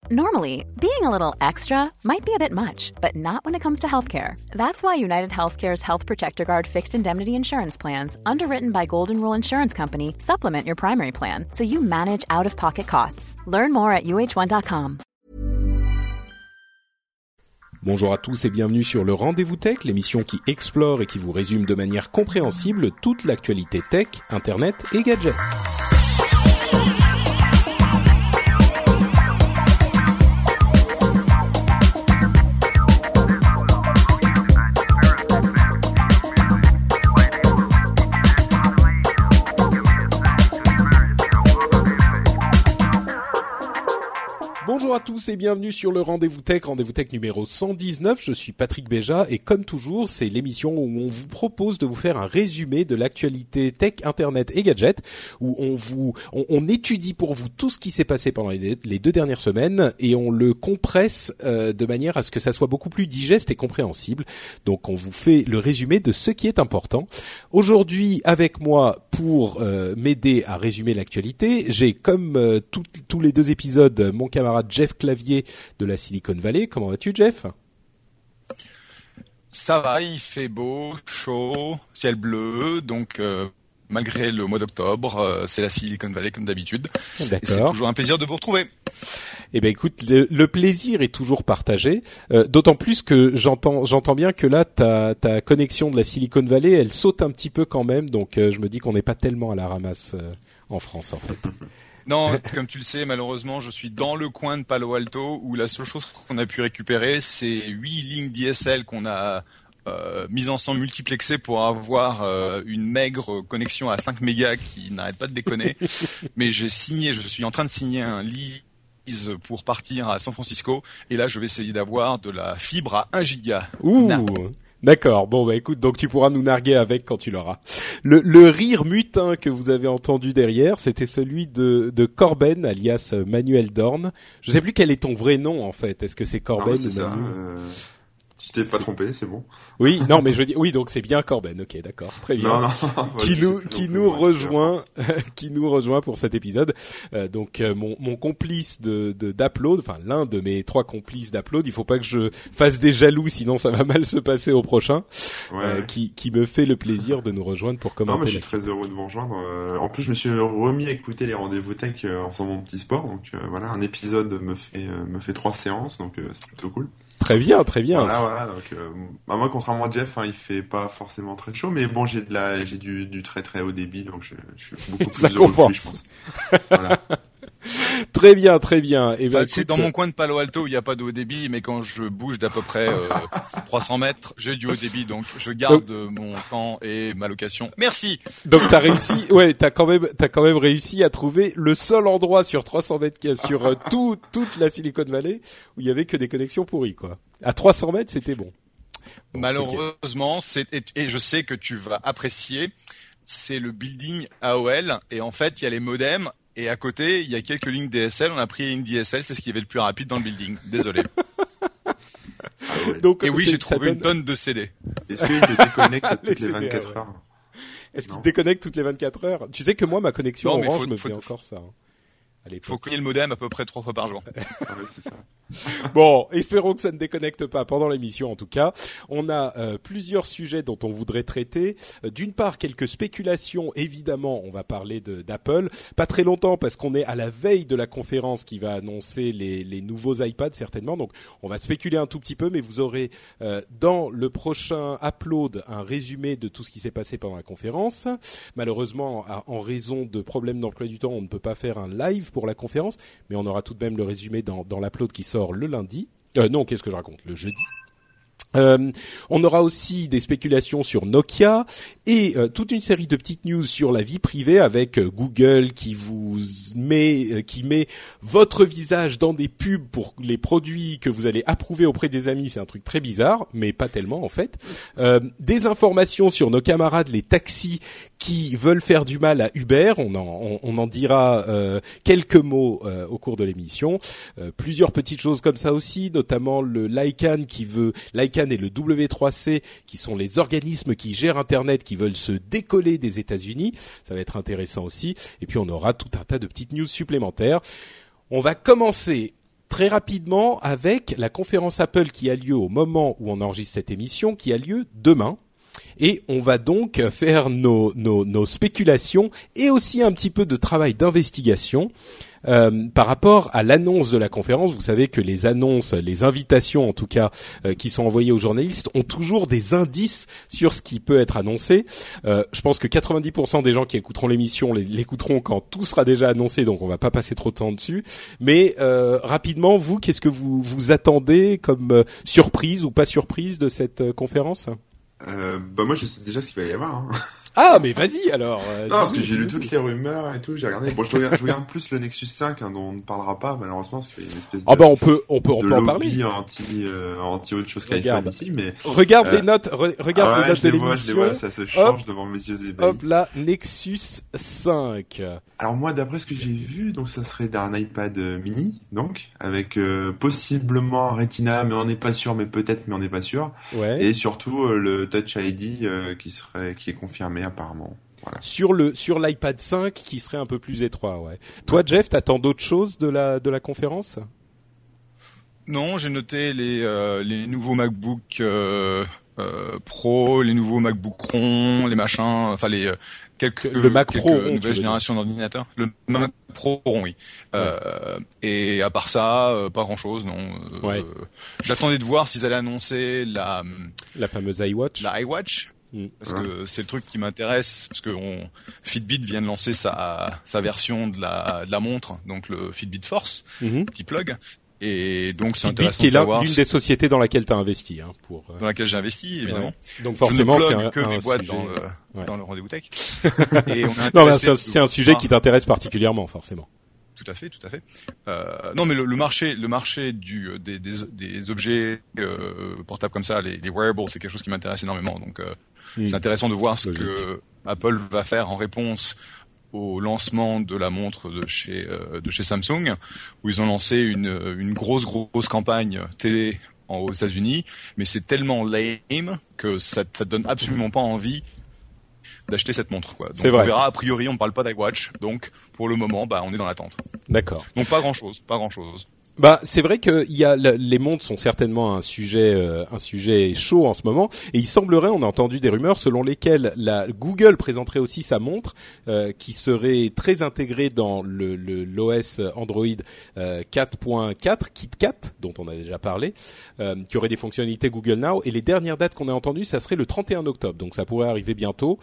Normally, being a little extra might be a bit much, but not when it comes to healthcare. That's why United Healthcare's Health Protector Guard fixed indemnity insurance plans, underwritten by Golden Rule Insurance Company, supplement your primary plan so you manage out-of-pocket costs. Learn more at uh1.com. Bonjour à tous et bienvenue sur le Rendez-vous Tech, l'émission qui explore et qui vous résume de manière compréhensible toute l'actualité tech, internet et gadgets. Bonjour à tous et bienvenue sur le Rendez-vous Tech numéro 119. Je suis Patrick Béja et comme toujours, c'est l'émission où on vous propose de vous faire un résumé de l'actualité tech, internet et gadgets, où on étudie pour vous tout ce qui s'est passé pendant les 2 dernières semaines et on le compresse de manière à ce que ça soit beaucoup plus digeste et compréhensible. Donc on vous fait le résumé de ce qui est important. Aujourd'hui, avec moi pour m'aider à résumer l'actualité, j'ai comme tous les 2 épisodes mon camarade Jeff Clavier de la Silicon Valley. Comment vas-tu, Jeff ? Ça va, il fait beau, chaud, ciel bleu, donc malgré le mois d'octobre, c'est la Silicon Valley comme d'habitude. D'accord. Et c'est toujours un plaisir de vous retrouver. Eh ben écoute, le plaisir est toujours partagé, d'autant plus que j'entends bien que là ta connexion de la Silicon Valley, elle saute un petit peu quand même, donc je me dis qu'on n'est pas tellement à la ramasse en France en fait. Non, comme tu le sais, malheureusement, je suis dans le coin de Palo Alto où la seule chose qu'on a pu récupérer, c'est 8 lignes DSL qu'on a mises ensemble, multiplexées pour avoir une maigre connexion à 5 mégas qui n'arrête pas de déconner. Mais je suis en train de signer un lease pour partir à San Francisco et là, je vais essayer d'avoir de la fibre à 1 giga. Ouh. D'accord. Bon, bah écoute, donc tu pourras nous narguer avec quand tu l'auras. Le rire mutin que vous avez entendu derrière, c'était celui de Corben, alias Manuel Dorn. Je sais plus quel est ton vrai nom en fait. Est-ce que c'est Corben ou Manuel ? Tu t'es pas trompé, c'est bon. Oui, non, mais je dis oui, donc c'est bien Corben. Ok, d'accord, très bien. Non, qui nous rejoint pour cet épisode. Donc mon complice d'Upload, enfin l'un de mes 3 complices d'Upload, il faut pas que je fasse des jaloux, sinon ça va mal se passer au prochain. Ouais. Qui me fait le plaisir de nous rejoindre pour commenter. Non, mais je suis très heureux de vous rejoindre. En plus, je me suis remis à écouter les rendez-vous tech en faisant mon petit sport. Donc voilà, un épisode me fait 3 séances, donc c'est plutôt cool. Très bien, très bien. Voilà. Donc, moi, contrairement à Jeff, il fait pas forcément très chaud, mais bon, j'ai du très très haut débit, donc je suis beaucoup plus heureux que lui, je pense. Voilà. Très bien, très bien. Et ben, c'est dans mon coin de Palo Alto où il n'y a pas de haut débit, mais quand je bouge d'à peu près 300 mètres, j'ai du haut débit, donc je garde mon temps et ma location. Merci. Donc t'as réussi, ouais, t'as quand même réussi à trouver le seul endroit sur 300 mètres sur toute la Silicon Valley où il y avait que des connexions pourries, quoi. À 300 mètres, c'était bon. Malheureusement, et je sais que tu vas apprécier, c'est le building AOL, et en fait, il y a les modems. Et à côté, il y a quelques lignes DSL. On a pris une DSL, c'est ce qui y avait le plus rapide dans le building. Désolé. Ouais. Donc, et oui, j'ai trouvé une tonne de CD. Est-ce qu'il te déconnecte toutes les 24 heures ? Est-ce qu'il te déconnecte toutes les 24 heures ? Tu sais que moi, ma connexion Orange me fait encore ça. Faut cogner le modem à peu près 3 fois par jour. Ouais, c'est ça. Bon, espérons que ça ne déconnecte pas pendant l'émission en tout cas. On a plusieurs sujets dont on voudrait traiter. D'une part, quelques spéculations, évidemment, on va parler d'Apple. Pas très longtemps parce qu'on est à la veille de la conférence qui va annoncer les nouveaux iPads certainement. Donc on va spéculer un tout petit peu, mais vous aurez dans le prochain Upload un résumé de tout ce qui s'est passé pendant la conférence. Malheureusement, en raison de problèmes d'emploi du temps, on ne peut pas faire un live pour la conférence, mais on aura tout de même le résumé dans l'Upload qui sort le lundi. Non, qu'est-ce que je raconte ? Le jeudi. On aura aussi des spéculations sur Nokia et toute une série de petites news sur la vie privée avec Google qui met votre visage dans des pubs pour les produits que vous allez approuver auprès des amis. C'est un truc très bizarre, mais pas tellement en fait. Des informations sur nos camarades les taxis qui veulent faire du mal à Uber. On en dira quelques mots au cours de l'émission. Plusieurs petites choses comme ça aussi, notamment le Lycan et le W3C qui sont les organismes qui gèrent Internet qui veulent se décoller des États-Unis. Ça va être intéressant aussi. Et puis on aura tout un tas de petites news supplémentaires. On va commencer très rapidement avec la conférence Apple qui a lieu au moment où on enregistre cette émission, qui a lieu demain. Et on va donc faire nos spéculations et aussi un petit peu de travail d'investigation par rapport à l'annonce de la conférence. Vous savez que les annonces, les invitations en tout cas, qui sont envoyées aux journalistes ont toujours des indices sur ce qui peut être annoncé. Je pense que 90% des gens qui écouteront l'émission l'écouteront quand tout sera déjà annoncé, donc on va pas passer trop de temps dessus. Mais rapidement, vous, qu'est-ce que vous attendez comme surprise ou pas surprise de cette conférence ? Moi je sais déjà ce qu'il va y avoir. Hein. Ah mais vas-y alors. Non parce que j'ai lu toutes les rumeurs et tout, j'ai regardé. Bon je regarde plus le Nexus 5 dont on ne parlera pas malheureusement parce qu'il y a une espèce de on peut en parler. anti autre chose qu'iPhone ici, mais regarde les notes, regarde les notes de l'émission. Je les vois, ça se change devant mes yeux ébahis. Hop là, Nexus 5. Alors moi d'après ce que j'ai vu, donc ça serait un iPad mini donc avec possiblement un Retina mais on n'est pas sûr, mais peut-être mais on n'est pas sûr. Ouais. Et surtout le Touch ID qui est confirmé apparemment. Voilà. Sur l'iPad 5 qui serait un peu plus étroit, ouais. Toi Jeff, t'attends d'autres choses de la conférence ? Non, j'ai noté les nouveaux MacBook Pro, les nouveaux MacBook rond, les machins, enfin les le Mac Pro rond, nouvelles générations d'ordinateurs. Le Mac Pro rond, oui. Et à part ça, pas grand chose, non. Ouais. J'attendais de voir s'ils allaient annoncer la fameuse iWatch. La iWatch. Parce que c'est le truc qui m'intéresse, parce que Fitbit vient de lancer sa version de la montre, donc le Fitbit Force, petit plug. Et donc c'est Fitbit intéressant qui est de savoir l'une des sociétés dans laquelle tu as investi, dans laquelle j'ai investi évidemment. Ouais. Donc forcément c'est un mes boîtes sujet dans le rendez-vous tech. Et non, mais c'est un sujet qui t'intéresse particulièrement forcément. Tout à fait. Non, mais le marché des objets portables comme ça, les wearables, c'est quelque chose qui m'intéresse énormément. Donc c'est intéressant de voir ce que Apple va faire en réponse au lancement de la montre de chez Samsung, où ils ont lancé une grosse campagne télé aux États-Unis, mais c'est tellement lame que ça donne absolument pas envie d'acheter cette montre, quoi. Donc, c'est vrai. On verra, a priori, on parle pas d'iWatch, donc pour le moment, on est dans l'attente. D'accord. Donc pas grand chose. C'est vrai que les montres sont certainement un sujet chaud en ce moment, et il semblerait, on a entendu des rumeurs selon lesquelles Google présenterait aussi sa montre qui serait très intégrée dans l'OS Android 4.4 KitKat dont on a déjà parlé, qui aurait des fonctionnalités Google Now, et les dernières dates qu'on a entendues, ça serait le 31 octobre. Donc ça pourrait arriver bientôt.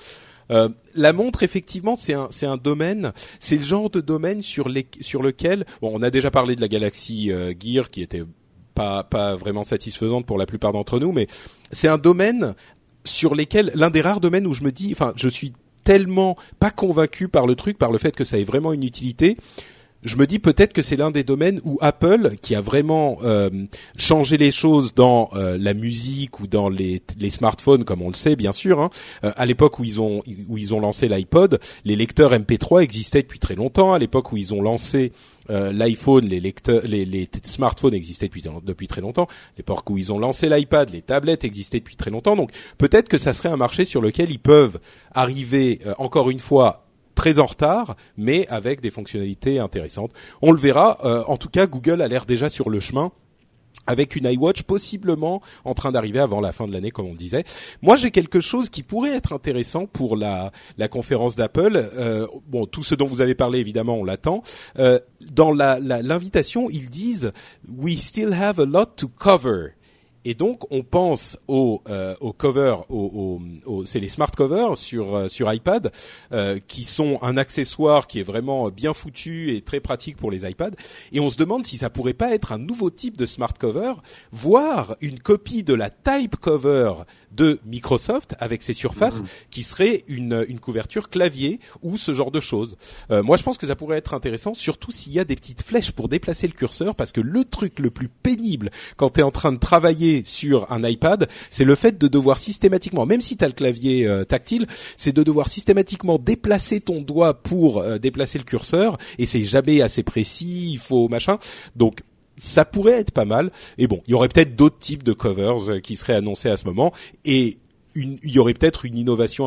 La montre, effectivement, c'est un domaine, c'est le genre de domaine sur lequel, on a déjà parlé de la Galaxy Gear qui était pas vraiment satisfaisante pour la plupart d'entre nous, mais c'est un domaine sur lesquels, l'un des rares domaines où je me dis, je suis tellement pas convaincu par le truc, par le fait que ça ait vraiment une utilité. Je me dis peut-être que c'est l'un des domaines où Apple, qui a vraiment changé les choses dans la musique ou dans les smartphones, comme on le sait bien sûr, à l'époque où ils ont lancé l'iPod, les lecteurs MP3 existaient depuis très longtemps. À l'époque où ils ont lancé l'iPhone, les smartphones existaient depuis très longtemps. À l'époque où ils ont lancé l'iPad, les tablettes existaient depuis très longtemps. Donc peut-être que ça serait un marché sur lequel ils peuvent arriver encore une fois très en retard, mais avec des fonctionnalités intéressantes. On le verra. En tout cas, Google a l'air déjà sur le chemin, avec une iWatch possiblement en train d'arriver avant la fin de l'année, comme on le disait. Moi, j'ai quelque chose qui pourrait être intéressant pour la conférence d'Apple. Tout ce dont vous avez parlé, évidemment, on l'attend. Dans l'invitation, ils disent « We still have a lot to cover ». Et donc on pense au cover, c'est les smart covers sur iPad qui sont un accessoire qui est vraiment bien foutu et très pratique pour les iPads. Et on se demande si ça pourrait pas être un nouveau type de smart cover, voire une copie de la type cover de Microsoft avec ses surfaces qui serait une couverture clavier ou ce genre de choses. Moi je pense que ça pourrait être intéressant, surtout s'il y a des petites flèches pour déplacer le curseur, parce que le truc le plus pénible quand tu es en train de travailler sur un iPad, c'est le fait de devoir systématiquement, même si tu as le clavier tactile, c'est de devoir systématiquement déplacer ton doigt pour déplacer le curseur, et c'est jamais assez précis, il faut machin. Donc ça pourrait être pas mal. Et bon, il y aurait peut-être d'autres types de covers qui seraient annoncés à ce moment, et il y aurait peut-être une innovation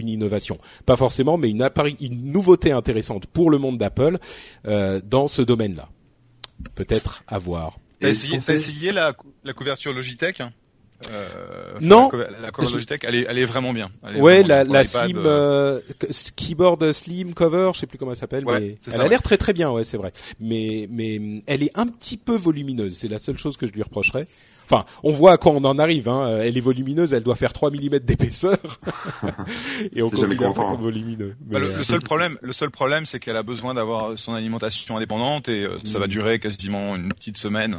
pas forcément, mais une nouveauté intéressante pour le monde d'Apple dans ce domaine-là. peut-être à voir. T'as essayé la couverture Logitech? Non. La cover Logitech, elle est vraiment bien. Ouais, la slim keyboard slim cover, je sais plus comment elle s'appelle, mais elle a l'air très très bien, ouais, c'est vrai. Mais elle est un petit peu volumineuse, c'est la seule chose que je lui reprocherais. Enfin, on voit à quoi on en arrive, hein. Elle est volumineuse, elle doit faire 3 mm d'épaisseur. Et on considère ça comme volumineux. Mais le seul problème, c'est qu'elle a besoin d'avoir son alimentation indépendante et ça va durer quasiment une petite semaine.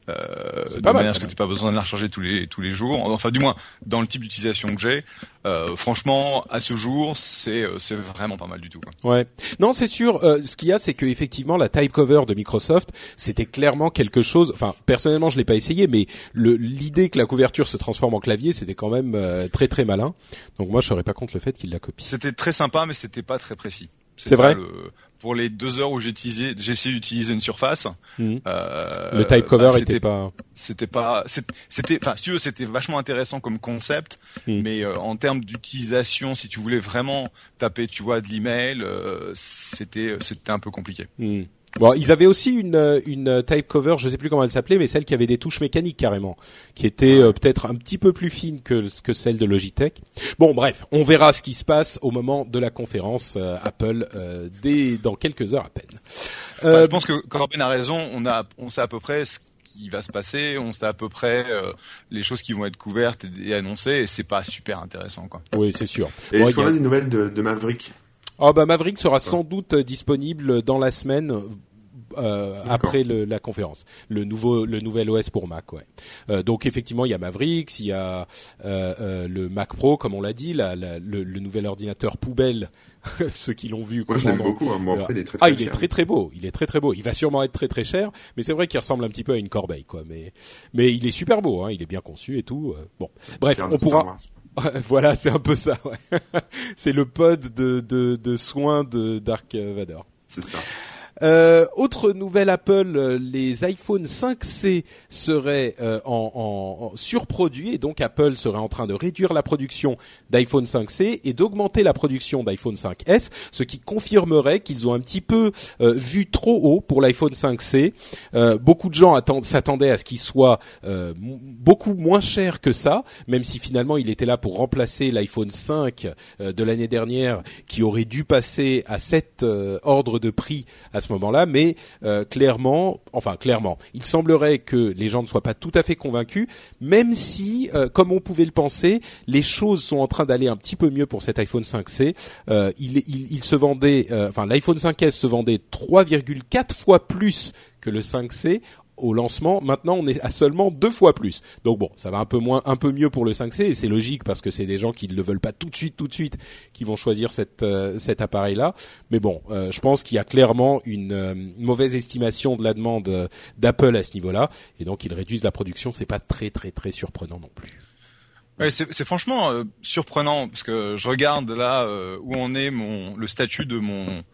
De manière à ce que t'aies pas besoin de la recharger tous les jours. Enfin, du moins, dans le type d'utilisation que j'ai, franchement, à ce jour, c'est vraiment pas mal du tout, quoi. Ouais. Non, c'est sûr. Ce qu'il y a, c'est que effectivement, la type cover de Microsoft, c'était clairement quelque chose. Enfin, personnellement, je l'ai pas essayé, mais l'idée que la couverture se transforme en clavier, c'était quand même très très malin. Donc moi, je serais pas contre le fait qu'il la copie. C'était très sympa, mais c'était pas très précis. C'est vrai. Pour les 2 heures où j'ai essayé d'utiliser une surface, le type cover c'était enfin, si tu veux, c'était vachement intéressant comme concept, mais en termes d'utilisation, si tu voulais vraiment taper, tu vois, de l'email, c'était un peu compliqué. Bon, ils avaient aussi une type cover, je sais plus comment elle s'appelait, mais celle qui avait des touches mécaniques carrément, qui était peut-être un petit peu plus fine que celle de Logitech. Bon, bref, on verra ce qui se passe au moment de la conférence Apple dans quelques heures à peine. Je pense que Corbin a raison. On sait à peu près ce qui va se passer, on sait à peu près les choses qui vont être couvertes et annoncées, et c'est pas super intéressant, quoi. Oui, c'est sûr. Et est-ce qu'on a des nouvelles de Maverick? Maverick sera sans doute disponible dans la semaine après la conférence. Le nouvel OS pour Mac, ouais. Donc effectivement, il y a Maverick, il y a le Mac Pro, comme on l'a dit, le nouvel ordinateur poubelle. Ceux qui l'ont vu. Moi, je l'aime beaucoup. Hein. Bon, après, il est très, très cher. Il est très très beau. Il est très très beau. Il va sûrement être très très cher, mais c'est vrai qu'il ressemble un petit peu à une corbeille, quoi. Mais il est super beau. Hein. Il est bien conçu et tout. Bon, bref, on pourra. Voilà, c'est un peu ça. Ouais. C'est le pod de soins de Dark Vador. C'est ça. Autre nouvelle Apple, les iPhone 5C seraient en surproduits, et donc Apple serait en train de réduire la production d'iPhone 5C et d'augmenter la production d'iPhone 5S, ce qui confirmerait qu'ils ont un petit peu vu trop haut pour l'iPhone 5C. Beaucoup de gens s'attendaient à ce qu'il soit beaucoup moins cher que ça, même si finalement il était là pour remplacer l'iPhone 5 de l'année dernière, qui aurait dû passer à 7 ordres de prix à ce moment-là, mais clairement, il semblerait que les gens ne soient pas tout à fait convaincus, même si, comme on pouvait le penser, les choses sont en train d'aller un petit peu mieux pour cet iPhone 5C. Il se vendait, l'iPhone 5S se vendait 3,4 fois plus que le 5C au lancement. Maintenant, on est à seulement 2 fois plus. Donc bon, ça va un peu mieux pour le 5C, et c'est logique parce que c'est des gens qui ne le veulent pas tout de suite qui vont choisir cet appareil-là. Mais bon, je pense qu'il y a clairement une mauvaise estimation de la demande d'Apple à ce niveau-là, et donc ils réduisent la production. C'est pas très très très surprenant non plus. Ouais, c'est franchement surprenant, parce que je regarde là où on est le statut de mon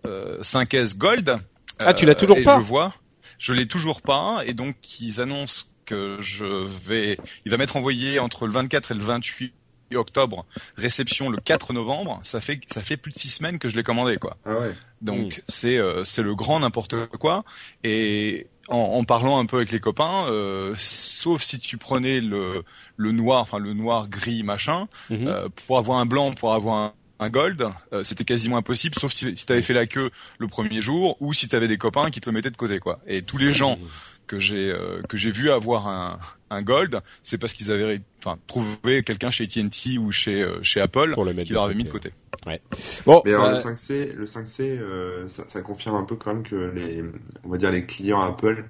5S Gold. Ah, tu l'as toujours pas? Je l'ai toujours pas, et donc ils annoncent que il va m'être envoyé entre le 24 et le 28 octobre, réception le 4 novembre. Ça fait plus de 6 semaines que je l'ai commandé, quoi. Ah ouais. Donc c'est le grand n'importe quoi. Et en parlant un peu avec les copains, sauf si tu prenais le noir, enfin le noir gris machin, pour avoir un blanc, pour avoir un gold, c'était quasiment impossible, sauf si t'avais fait la queue le premier jour, ou si t'avais des copains qui te le mettaient de côté, quoi. Et tous les gens que j'ai vu avoir un gold, c'est parce qu'ils avaient trouvé quelqu'un chez AT&T ou chez Apple qui leur avait mis de côté. Ouais. Bon, mais alors le 5C, ça confirme un peu quand même que les clients Apple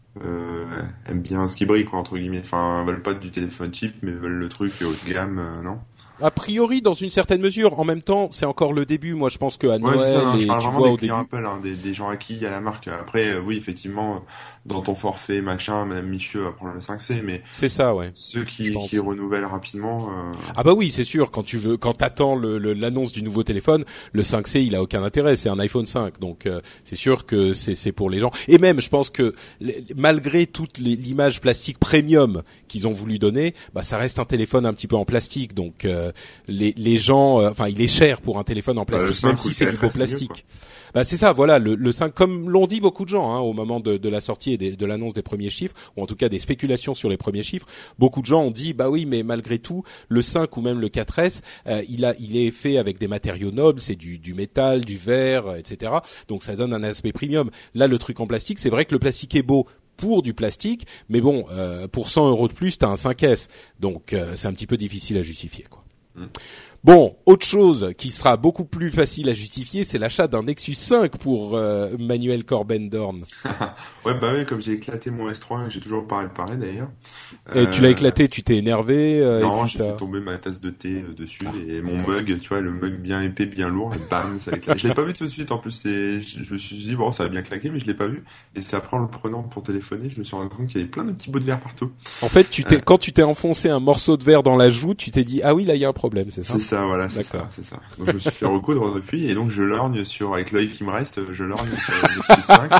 aiment bien ce qui brille, quoi, entre guillemets. Enfin, veulent pas du téléphone cheap, mais veulent le truc haut de gamme, non? A priori, dans une certaine mesure. En même temps, c'est encore le début. Moi, je pense qu'à Noël, je parle vraiment des clients Apple, des gens acquis à la marque. Après, oui, effectivement, dans ton forfait, machin, Madame Michieu va prendre le 5C, mais c'est ça, ouais. Ceux qui renouvellent rapidement. Ah bah oui, c'est sûr. Quand t'attends l'annonce du nouveau téléphone, le 5C, il a aucun intérêt. C'est un iPhone 5, donc c'est sûr que c'est pour les gens. Et même, je pense que malgré toute l'image plastique premium qu'ils ont voulu donner, bah ça reste un téléphone un petit peu en plastique, donc les gens, enfin il est cher pour un téléphone en plastique, même si c'est du beau plastique. Bah c'est ça, voilà, le 5, comme l'ont dit beaucoup de gens au moment de la sortie et de l'annonce des premiers chiffres, ou en tout cas des spéculations sur les premiers chiffres, beaucoup de gens ont dit bah oui, mais malgré tout, le 5 ou même le 4S, il est fait avec des matériaux nobles, c'est du métal, du verre, etc. Donc ça donne un aspect premium. Là, le truc en plastique, c'est vrai que le plastique est beau pour du plastique, mais bon, pour 100 € de plus, t'as un 5S, donc c'est un petit peu difficile à justifier, quoi. Bon, autre chose qui sera beaucoup plus facile à justifier, c'est l'achat d'un Nexus 5 pour Manuel Corben-Dorn. Ouais, bah oui, comme j'ai éclaté mon S3, j'ai toujours pas réparé d'ailleurs. Et tu l'as éclaté, tu t'es énervé non, j'ai fait tomber ma tasse de thé dessus et mon mug, tu vois, le mug bien épais, bien lourd, et bam, ça a éclaté. Je l'ai pas vu tout de suite, en plus, je me suis dit, bon, ça va bien claquer, mais je l'ai pas vu. Et c'est après, en le prenant pour téléphoner, je me suis rendu compte qu'il y avait plein de petits bouts de verre partout. En fait, quand tu t'es enfoncé un morceau de verre dans la joue, tu t'es dit, ah oui, là, il y a un problème, c'est ça? C'est ça, voilà, c'est ça. Donc je me suis fait recoudre depuis, et donc je lorgne avec l'œil qui me reste, je lorgne sur le Nexus 5.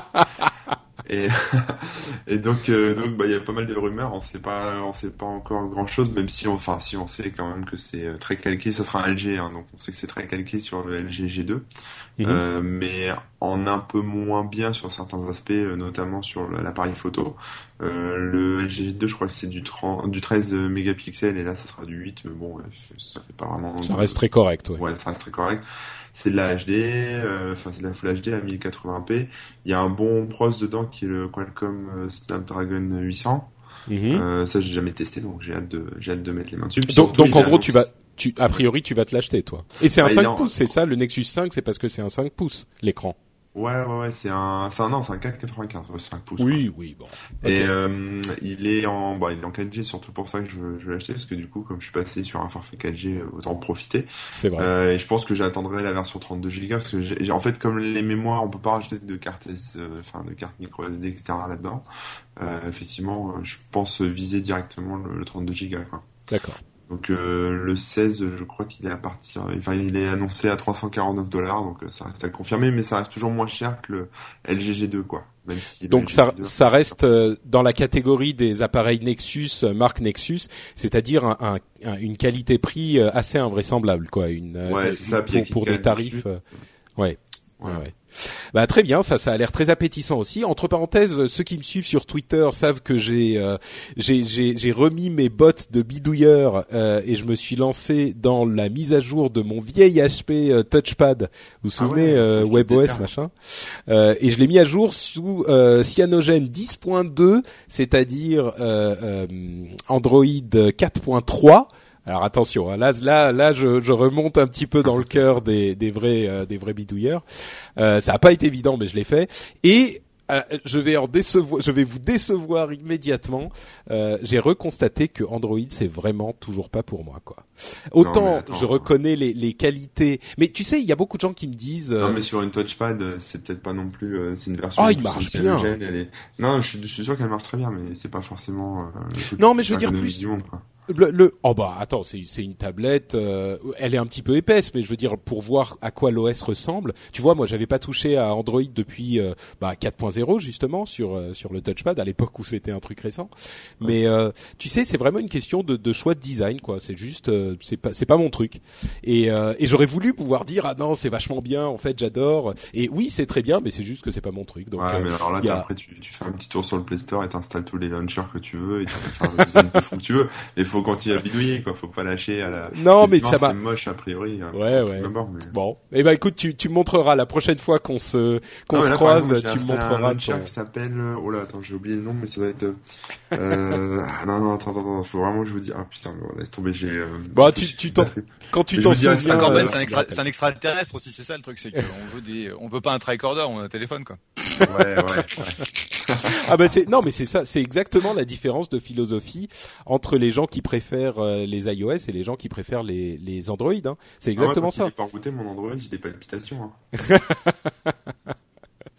Et donc bah il y a pas mal de rumeurs, on sait pas encore grand chose, même si on sait quand même que c'est très calqué, ça sera un LG, donc on sait que c'est très calqué sur le LG G2, mais en un peu moins bien sur certains aspects, notamment sur l'appareil photo. Le LG G2, je crois que c'est du 13 mégapixels, et là ça sera du 8, mais bon, ça fait pas vraiment. Ça reste très correct, ouais. Ouais, ça reste très correct. C'est de la HD, c'est de la Full HD à 1080p. Il y a un bon pros dedans qui est le Qualcomm Snapdragon 800. Ça j'ai jamais testé, donc j'ai hâte de mettre les mains dessus. Donc en gros a priori tu vas te l'acheter, toi. Et c'est un 5 pouces, c'est ça, le Nexus 5, c'est parce que c'est un 5 pouces l'écran. Ouais, c'est un 4,95, 5 pouces. Oui, quoi. Oui, bon. Okay. Et il est en 4G, surtout pour ça que je veux l'acheter, parce que du coup, comme je suis passé sur un forfait 4G, autant en profiter. C'est vrai. Et je pense que j'attendrai la version 32 Go, parce que en fait, comme les mémoires, on peut pas rajouter de carte de carte micro SD, etc. là-dedans. Effectivement, je pense viser directement le 32 Go, quoi. D'accord. Donc le 16, je crois qu'il est il est annoncé à $349, donc ça reste à confirmer, mais ça reste toujours moins cher que le LG G2, quoi. Même si donc ça reste dans la catégorie des appareils Nexus, marque Nexus, c'est-à-dire une qualité-prix assez invraisemblable, quoi. Ouais, c'est ça. Pour des tarifs. Ouais. Bah très bien, ça a l'air très appétissant aussi. Entre parenthèses, ceux qui me suivent sur Twitter savent que j'ai remis mes bottes de bidouilleur et je me suis lancé dans la mise à jour de mon vieil HP Touchpad. Vous vous souvenez, WebOS machin. Et je l'ai mis à jour sous Cyanogen 10.2, c'est-à-dire Android 4.3. Alors attention, là, je remonte un petit peu dans le cœur des vrais bidouilleurs. Ça a pas été évident, mais je l'ai fait. Et je vais vous décevoir immédiatement. J'ai reconstaté que Android c'est vraiment toujours pas pour moi, quoi. Autant je reconnais les qualités, mais tu sais, il y a beaucoup de gens qui me disent. Non, mais sur une touchpad, c'est peut-être pas non plus. C'est une version. Il marche bien. Non, je suis sûr qu'elle marche très bien, mais c'est pas forcément. Non, mais je veux dire plus. Du monde, quoi. Attends, c'est une tablette, elle est un petit peu épaisse, mais je veux dire pour voir à quoi l'OS ressemble. Tu vois, moi j'avais pas touché à Android depuis 4.0 justement sur le touchpad à l'époque où c'était un truc récent. Mais tu sais, c'est vraiment une question de choix de design, quoi. C'est juste c'est pas mon truc. Et j'aurais voulu pouvoir dire ah non, c'est vachement bien, en fait, j'adore. Et oui, c'est très bien, mais c'est juste que c'est pas mon truc. Donc mais alors là après tu fais un petit tour sur le Play Store et t'installes tous les launchers que tu veux et tu peux faire le design de fou que tu veux. Mais faut continuer à bidouiller, quoi. Faut pas lâcher à la. Non, mais ça va. C'est moche a priori. Ouais. Bon, écoute, tu montreras la prochaine fois qu'on se croise, tu me montreras. Un launcher qui s'appelle. Oh là, attends, j'ai oublié le nom, mais ça doit être. Non, attends, faut vraiment que je vous dise. Ah putain, laisse tomber, j'ai. Quand tu t'en souviens. C'est un extraterrestre aussi, c'est ça le truc, c'est qu'on veut pas un tricorder, on a un téléphone, quoi. Ouais. C'est ça, c'est exactement la différence de philosophie entre les gens qui préfèrent les iOS et les gens qui préfèrent les Android, hein. C'est exactement ça. J'ai pas rebooté mon Android, j'ai des palpitations, hein.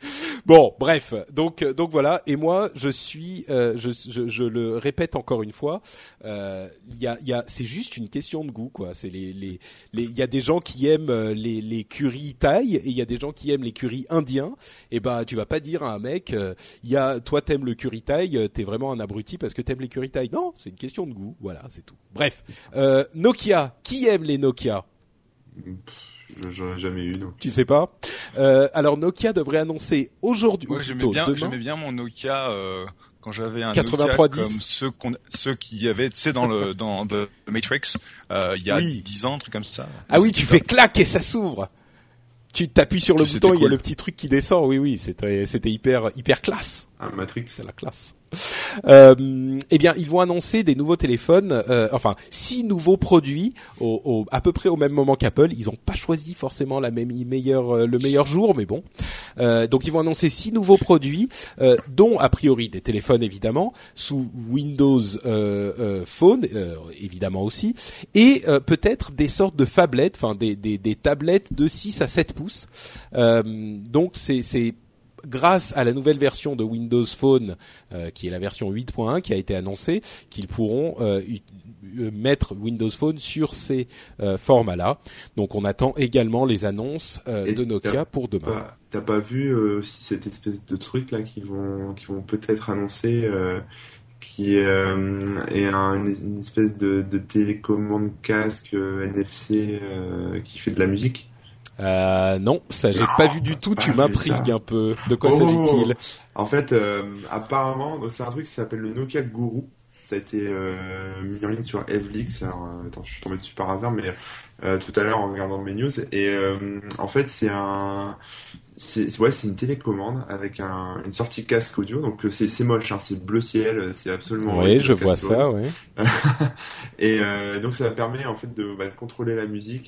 Bon, bref, donc voilà. Et moi, je suis, je le répète encore une fois, c'est juste une question de goût, quoi. C'est il y a des gens qui aiment les currys thaï et il y a des gens qui aiment les currys indiens. Et ben, tu vas pas dire à un mec, toi t'aimes le curry thaï, t'es vraiment un abruti parce que t'aimes les curry thaï. Non, c'est une question de goût. Voilà, c'est tout. Bref, Nokia, qui aime les Nokia? J'en ai jamais eu, donc. Tu sais pas. Alors Nokia devrait annoncer aujourd'hui. Moi, j'aimais bien mon Nokia quand j'avais un 8310. Nokia comme ceux qui avaient, tu sais, dans The Matrix, il y a 10 ans, un truc comme ça. Ah oui, tu fais clac et ça s'ouvre. Tu t'appuies sur le bouton, il y a le petit truc qui descend. Oui, c'était hyper classe. Ah, Matrix, c'est la classe. Eh bien, ils vont annoncer des nouveaux téléphones, 6 nouveaux produits à peu près au même moment qu'Apple. Ils ont pas choisi forcément le meilleur jour, mais bon. Donc, ils vont annoncer 6 nouveaux produits, dont a priori des téléphones évidemment sous Windows Phone évidemment aussi, et peut-être des sortes de phablettes, enfin des tablettes de 6 à 7 pouces. Donc, c'est grâce à la nouvelle version de Windows Phone, qui est la version 8.1 qui a été annoncée, qu'ils pourront mettre Windows Phone sur ces formats-là. Donc on attend également les annonces de Nokia pour demain. T'as pas vu aussi cette espèce de truc là qui vont peut-être annoncer qui est une espèce de télécommande casque NFC qui fait de la musique? Non, ça j'ai pas vu du tout. Tu m'intrigues un peu. De quoi s'agit-il? En fait, apparemment, c'est un truc qui s'appelle le Nokia Guru. Ça a été mis en ligne sur FLix. Alors, attends, je suis tombé dessus par hasard, mais tout à l'heure en regardant mes news. Et en fait, c'est une télécommande avec une sortie casque audio. Donc c'est moche, hein, c'est bleu ciel, c'est absolument. Oui, je vois ça, oui. Et donc ça permet en fait de contrôler la musique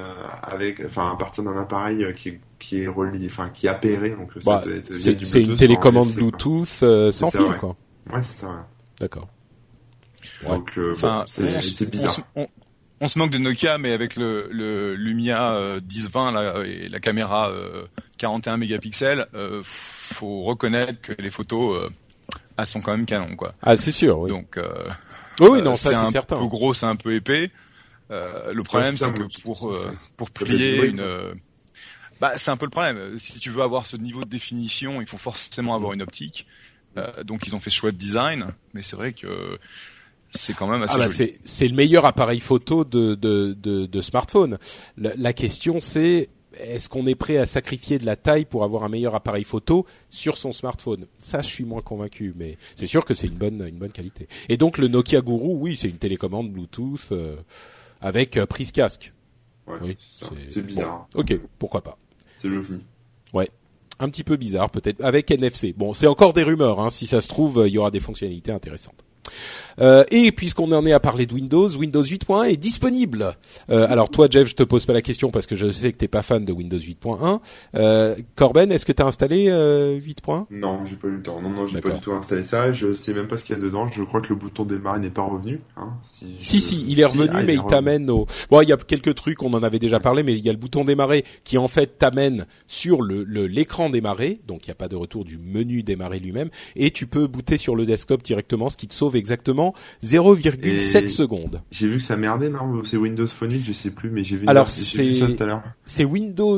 à partir d'un appareil qui est relié, qui est appairé. Donc c'est une télécommande Bluetooth sans fil, quoi. Ouais, c'est ça. Ouais. D'accord. Donc c'est bizarre. On se moque de Nokia, mais avec le Lumia 1020 là, et la caméra 41 mégapixels, faut reconnaître que les photos elles sont quand même canon, quoi. Ah, c'est sûr, oui. Donc oui, non, ça c'est certain. C'est un peu gros, c'est un peu épais. Le problème, c'est que pour plier c'est un peu le problème. Si tu veux avoir ce niveau de définition, il faut forcément avoir une optique. Donc ils ont fait ce choix de design, mais c'est vrai que c'est quand même assez joli. C'est le meilleur appareil photo de smartphone. La question c'est, est-ce qu'on est prêt à sacrifier de la taille pour avoir un meilleur appareil photo sur son smartphone? Ça, je suis moins convaincu, mais c'est sûr que c'est une bonne qualité. Et donc le Nokia Guru, oui, c'est une télécommande Bluetooth avec prise casque. Ouais, oui, c'est bizarre. Bon, ok, pourquoi pas. C'est l'OVNI. Ouais. Un petit peu bizarre peut-être avec NFC. Bon, c'est encore des rumeurs, hein. Si ça se trouve, il y aura des fonctionnalités intéressantes. Et puisqu'on en est à parler de Windows 8.1 est disponible. Alors toi, Jeff, je te pose pas la question parce que je sais que t'es pas fan de Windows 8.1. Corben, est-ce que t'as installé 8.1? Non, j'ai pas eu le temps. Non, j'ai pas du tout installé ça. Je sais même pas ce qu'il y a dedans. Je crois que le bouton démarrer n'est pas revenu. Hein, si, il est revenu, mais il t'amène au. Bon, il y a quelques trucs, on en avait déjà parlé, mais il y a le bouton démarrer qui en fait t'amène sur l'écran démarrer, donc il y a pas de retour du menu démarrer lui-même, et tu peux booter sur le desktop directement, ce qui te sauve exactement 0,7 secondes. J'ai vu que ça merdait, non? C'est Windows Phone 8, je sais plus, mais j'ai vu ça tout à l'heure. C'est Windows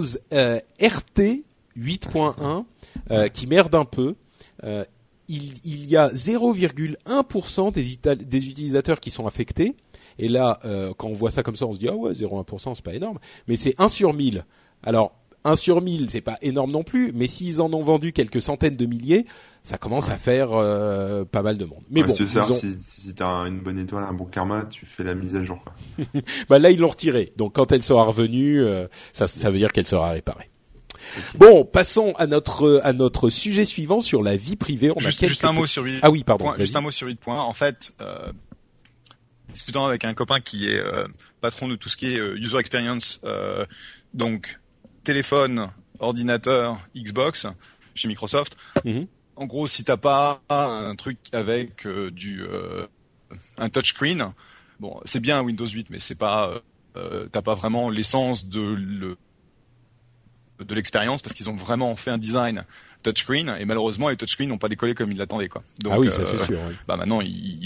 RT 8.1 qui merde un peu. Il y a 0,1% des utilisateurs qui sont affectés. Et là, quand on voit ça comme ça, on se dit ah ouais, 0,1%, c'est pas énorme. Mais c'est 1 sur 1000. Alors 1 sur 1000, c'est pas énorme non plus, mais s'ils en ont vendu quelques centaines de milliers, ça commence à faire pas mal de monde. Mais bon, si t'as une bonne étoile, un bon karma, tu fais la mise à jour, quoi. Là, ils l'ont retirée. Donc quand elle sera revenue, ça veut dire qu'elle sera réparée. Okay. Bon, passons à notre sujet suivant sur la vie privée. Juste un mot sur 8. Ah oui, pardon. Juste un mot sur 8 points. En fait, discutant avec un copain qui est patron de tout ce qui est user experience, donc téléphone, ordinateur, Xbox chez Microsoft. Mm-hmm. En gros, si t'as pas un truc avec un touchscreen, bon, c'est bien Windows 8, mais c'est pas t'as pas vraiment l'essence de l'expérience parce qu'ils ont vraiment fait un design touchscreen, et malheureusement les touchscreens n'ont pas décollé comme ils l'attendaient, quoi. Donc, ah oui, ça c'est sûr. Oui. Bah maintenant ils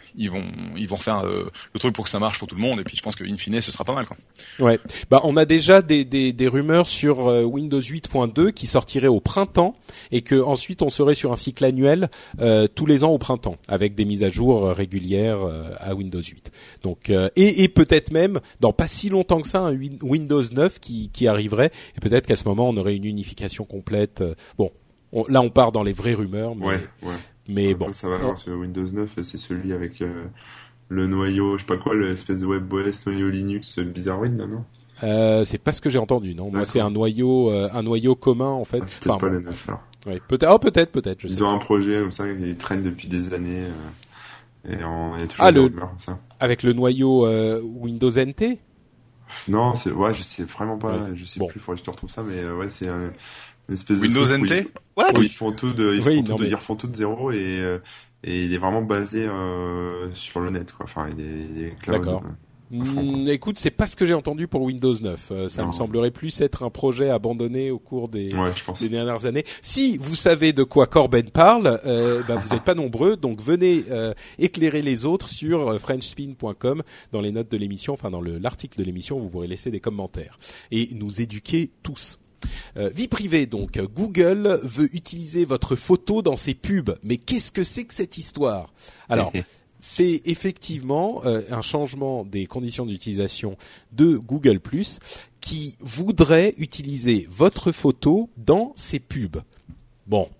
vont refaire le truc pour que ça marche pour tout le monde, et puis je pense que in fine ce sera pas mal, quoi. Ouais. Bah on a déjà des rumeurs sur Windows 8.2 qui sortirait au printemps, et que ensuite on serait sur un cycle annuel tous les ans au printemps, avec des mises à jour régulières à Windows 8. Donc et peut-être même dans pas si longtemps que ça un Windows 9 qui arriverait, et peut-être qu'à ce moment on aurait une unification complète. Bon, là on part dans les vraies rumeurs, mais ouais. Mais bon. Ça va voir, ce Windows 9, c'est celui avec le noyau, je sais pas quoi, l'espèce de WebOS noyau Linux bizarroïde, là, non? C'est pas ce que j'ai entendu, non. D'accord. Moi, c'est un noyau commun, en fait. C'était pas le 9, alors. Ouais, peut-être. Ils ont un projet comme ça, ils traînent depuis des années, et il y a toujours des rumeurs comme ça. Avec le noyau Windows NT? Non, je sais vraiment pas, ouais. Je sais plus, faudrait que je te retrouve ça, mais ouais, c'est une espèce Windows de NT? Où ils font tout ils refont tout de zéro, et il est vraiment basé sur le net, quoi. Enfin, il est cloud. D'accord. Écoute, c'est pas ce que j'ai entendu pour Windows 9. Ça me semblerait plus être un projet abandonné au cours des dernières années. Si vous savez de quoi Corben parle, vous n'êtes pas nombreux, donc venez éclairer les autres sur frenchspin.com dans les notes de l'émission, enfin dans l'article de l'émission, vous pourrez laisser des commentaires et nous éduquer tous. Vie privée, donc Google veut utiliser votre photo dans ses pubs. Mais qu'est-ce que c'est que cette histoire? Alors, c'est effectivement un changement des conditions d'utilisation de Google+, qui voudrait utiliser votre photo dans ses pubs. Bon,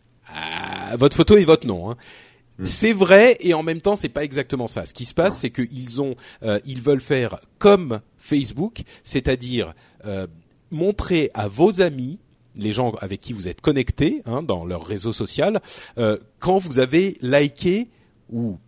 votre photo et votre nom, hein. C'est vrai, et en même temps c'est pas exactement ça. Ce qui se passe, c'est ils veulent faire comme Facebook, c'est-à-dire montrer à vos amis, les gens avec qui vous êtes connectés, hein, dans leur réseau social, quand vous avez liké ou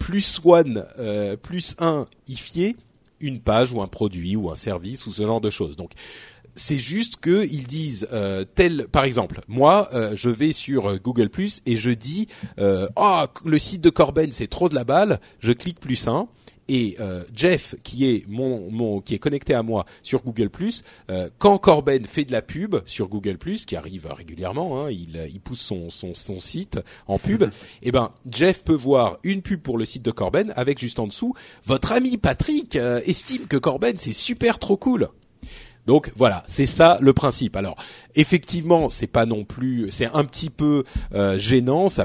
+1 ifié une page ou un produit ou un service ou ce genre de choses. Donc c'est juste que ils disent par exemple, moi je vais sur Google+ et je dis le site de Corben c'est trop de la balle, je clique +1. Et Jeff, qui est qui est connecté à moi sur Google+, quand Corben fait de la pub sur Google+, qui arrive régulièrement, hein, il pousse son site en pub, et Jeff peut voir une pub pour le site de Corben avec juste en dessous votre ami Patrick estime que Corben c'est super trop cool. Donc voilà, c'est ça le principe. Alors effectivement, c'est pas non plus, c'est un petit peu gênant, ça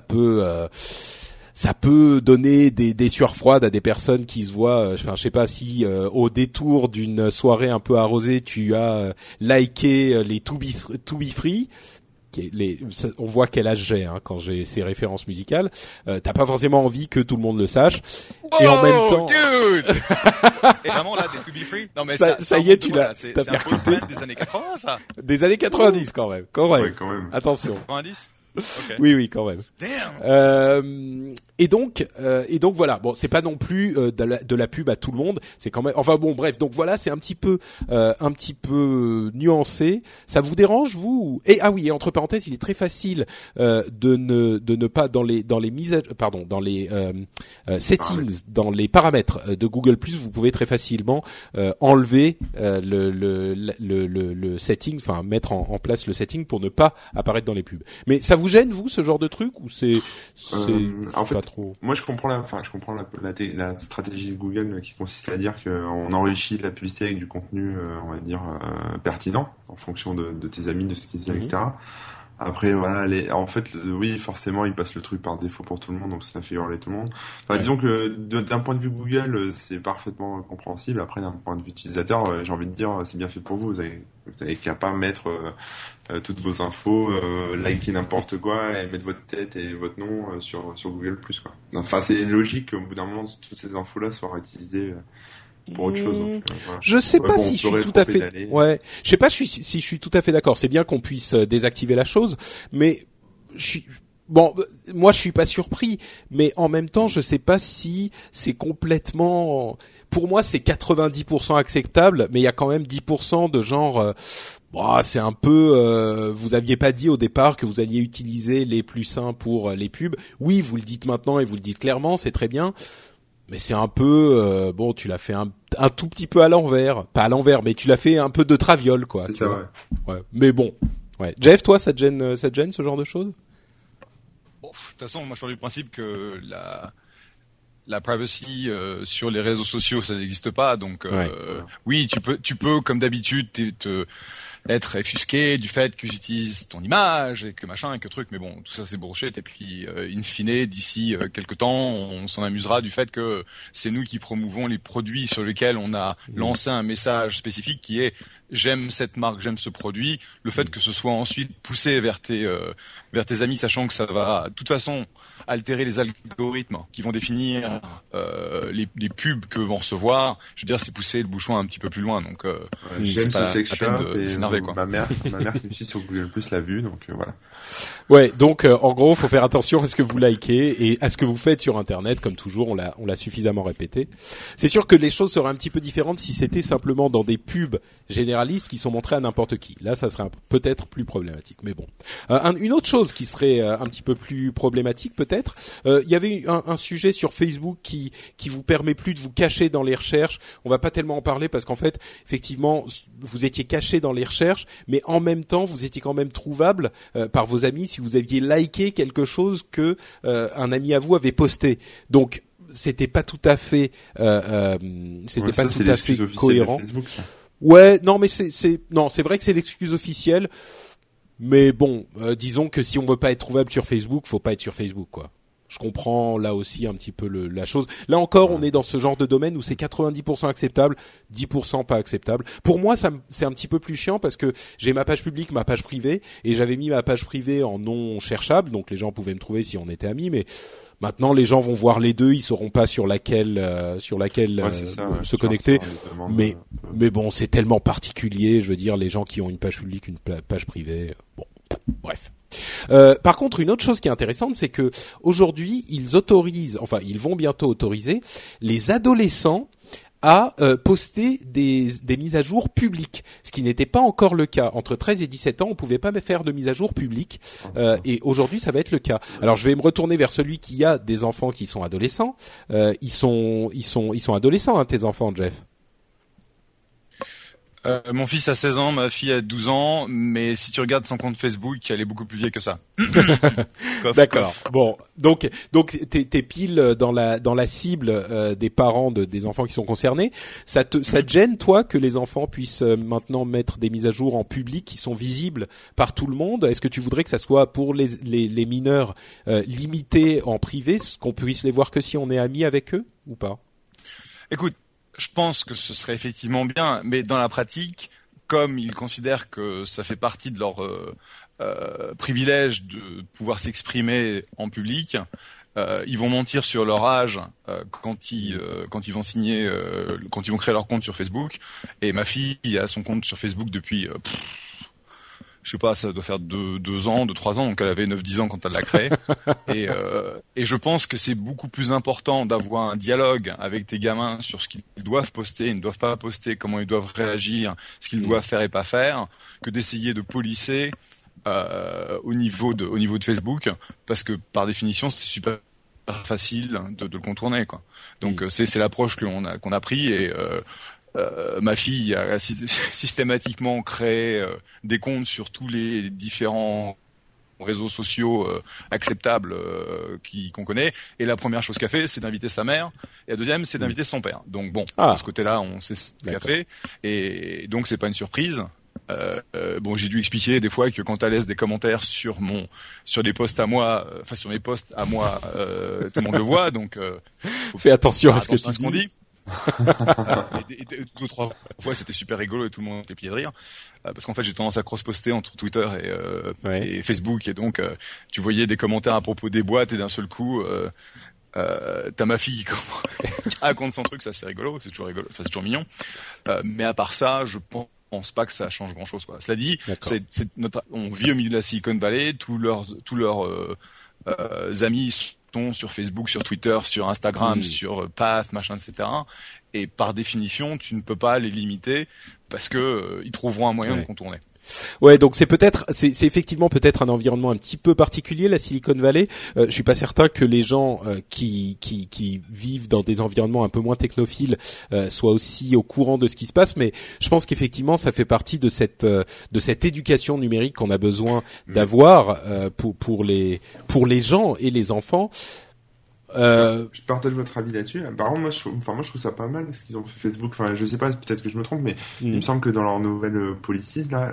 peut donner des sueurs froides à des personnes qui se voient. Je sais pas si au détour d'une soirée un peu arrosée, tu as liké les To Be Free. On voit quel âge j'ai quand j'ai ces références musicales. T'as pas forcément envie que tout le monde le sache. Oh, et en même temps, dude. Et vraiment là, des To Be Free. Non mais ça y est, tu l'as. C'est un postman des années 80, ça. Des années 90 quand même. Ouais, quand même. Attention. 90. Okay. Oui, quand même. Damn. Et donc voilà. Bon, c'est pas non plus de la pub à tout le monde. C'est quand même. Enfin bon, bref. Donc voilà, c'est un petit peu nuancé. Ça vous dérange vous? Et oui. Et entre parenthèses, il est très facile de ne pas dans les settings, dans les paramètres de Google+, vous pouvez très facilement enlever le setting, enfin mettre en place le setting pour ne pas apparaître dans les pubs. Mais ça vous gêne vous ce genre de truc ou c'est en fait, pas trop? Moi je comprends la stratégie de Google qui consiste à dire qu'on enrichit la publicité avec du contenu on va dire pertinent en fonction de tes amis, de ce qu'ils disent, etc. Après voilà, en fait oui, forcément ils passent le truc par défaut pour tout le monde, donc ça fait hurler tout le monde. Enfin, disons que d'un point de vue Google, c'est parfaitement compréhensible. Après d'un point de vue utilisateur, j'ai envie de dire c'est bien fait pour vous. Vous avez qu'à pas mettre toutes vos infos, liker n'importe quoi et mettre votre tête et votre nom sur Google+, quoi. Enfin, c'est logique qu'au bout d'un moment toutes ces infos-là soient réutilisées pour autre chose. Donc, voilà. Je sais pas si je suis tout à fait. Ouais, je sais pas si je suis tout à fait d'accord. C'est bien qu'on puisse désactiver la chose, mais moi je suis pas surpris, mais en même temps je sais pas si c'est complètement. Pour moi c'est 90% acceptable, mais il y a quand même 10% de genre. C'est un peu. Vous aviez pas dit au départ que vous alliez utiliser les +1 pour les pubs. Oui, vous le dites maintenant et vous le dites clairement, c'est très bien. Mais c'est un peu tu l'as fait un tout petit peu à l'envers, pas à l'envers, mais tu l'as fait un peu de traviole quoi. C'est ça, ouais. Ouais. Mais bon, Ouais. Jeff, toi, ça te gêne ce genre de choses? Bon, de toute façon, moi je pars du principe que la privacy sur les réseaux sociaux, ça n'existe pas. Donc oui, tu peux comme d'habitude être offusqué du fait que j'utilise ton image et que machin et que truc, mais bon, tout ça c'est bullshit. Et puis in fine, d'ici quelques temps, on s'en amusera du fait que c'est nous qui promouvons les produits sur lesquels on a lancé un message spécifique qui est j'aime cette marque, j'aime ce produit. Le fait que ce soit ensuite poussé vers tes amis, sachant que ça va de toute façon altérer les algorithmes qui vont définir les pubs que vont recevoir. Je veux dire, c'est pousser le bouchon un petit peu plus loin. Donc j'aime ce sex shop et s'énerver, quoi. ma mère qui me suit sur Google Plus l'a vu, donc voilà. Ouais, donc en gros, faut faire attention à ce que vous likez et à ce que vous faites sur Internet. Comme toujours, on l'a suffisamment répété. C'est sûr que les choses seraient un petit peu différentes si c'était simplement dans des pubs généralistes qui sont montrés à n'importe qui. Là, ça serait peut-être plus problématique. Mais bon, une autre chose qui serait un petit peu plus problématique, peut-être. Il y avait un sujet sur Facebook qui vous permet plus de vous cacher dans les recherches. On va pas tellement en parler parce qu'en fait, effectivement, vous étiez caché dans les recherches, mais en même temps, vous étiez quand même trouvable par vos amis si vous aviez liké quelque chose que un ami à vous avait posté. Donc c'était pas tout à fait cohérent. Facebook, ça. Ouais, non mais c'est vrai que c'est l'excuse officielle, mais bon, disons que si on veut pas être trouvable sur Facebook, faut pas être sur Facebook, quoi. Je comprends là aussi un petit peu la chose. Là encore, on est dans ce genre de domaine où c'est 90% acceptable, 10% pas acceptable. Pour moi, c'est un petit peu plus chiant parce que j'ai ma page publique, ma page privée, et j'avais mis ma page privée en non cherchable, donc les gens pouvaient me trouver si on était amis, mais maintenant les gens vont voir les deux, ils sauront pas sur laquelle se connecter. Mais bon, c'est tellement particulier, je veux dire, les gens qui ont une page publique, une page privée, bon, bref. Par contre, une autre chose qui est intéressante, c'est que aujourd'hui, ils vont bientôt autoriser les adolescents à poster des mises à jour publiques, ce qui n'était pas encore le cas. Entre 13 et 17 ans, on pouvait pas faire de mise à jour publique, et aujourd'hui, ça va être le cas. Alors, je vais me retourner vers celui qui a des enfants qui sont adolescents. Ils sont adolescents, hein, tes enfants, Jeff. Mon fils a 16 ans, ma fille a 12 ans, mais si tu regardes son compte Facebook, elle est beaucoup plus vieille que ça. D'accord. Bon, donc t'es pile dans la cible des parents des enfants qui sont concernés. Ça te gêne, toi, que les enfants puissent maintenant mettre des mises à jour en public qui sont visibles par tout le monde? Est-ce que tu voudrais que ça soit pour les mineurs limité en privé, qu'on puisse les voir que si on est amis avec eux ou pas? Écoute, je pense que ce serait effectivement bien, mais dans la pratique, comme ils considèrent que ça fait partie de leur privilège de pouvoir s'exprimer en public, ils vont mentir sur leur âge quand ils vont signer, quand ils vont créer leur compte sur Facebook. Et ma fille a son compte sur Facebook depuis, je sais pas, ça doit faire 2 ans, 3 ans, donc elle avait 9-10 ans quand elle l'a créé. Et je pense que c'est beaucoup plus important d'avoir un dialogue avec tes gamins sur ce qu'ils doivent poster, ils ne doivent pas poster, comment ils doivent réagir, ce qu'ils doivent faire et pas faire, que d'essayer de policer au niveau de Facebook, parce que par définition c'est super facile de le contourner, quoi. Donc c'est l'approche qu'on a pris, et ma fille a systématiquement créé des comptes sur tous les différents réseaux sociaux acceptables qu'on connaît, et la première chose qu'elle fait, c'est d'inviter sa mère, et la deuxième, c'est d'inviter son père. Donc bon, de ce côté-là, on sait ce qu'elle fait, et donc c'est pas une surprise. Bon, j'ai dû expliquer des fois que quand elle laisse des commentaires sur des posts à moi, sur mes posts à moi, tout le monde le voit, donc fais attention à ce que tu qu'on dis. Et 2-3 fois c'était super rigolo et tout le monde était plié de rire, parce qu'en fait j'ai tendance à cross-poster entre Twitter et Facebook, et donc tu voyais des commentaires à propos des boîtes, et d'un seul coup t'as ma fille qui raconte son truc, ça c'est rigolo, c'est toujours mignon, mais à part ça, je pense pas que ça change grand chose, quoi. Cela dit, on vit au milieu de la Silicon Valley, tous leurs amis sont sur Facebook, sur Twitter, sur Instagram, sur Path, machin, etc. Et par définition, tu ne peux pas les limiter parce que ils trouveront un moyen de contourner. Ouais, donc c'est effectivement peut-être un environnement un petit peu particulier, la Silicon Valley. Je suis pas certain que les gens qui vivent dans des environnements un peu moins technophiles soient aussi au courant de ce qui se passe, mais je pense qu'effectivement ça fait partie de cette éducation numérique qu'on a besoin d'avoir pour les gens et les enfants. Je partage votre avis là-dessus. Par contre, moi, je trouve ça pas mal ce qu'ils ont fait Facebook. Enfin, je sais pas, peut-être que je me trompe, mais il me semble que dans leurs nouvelles policies là,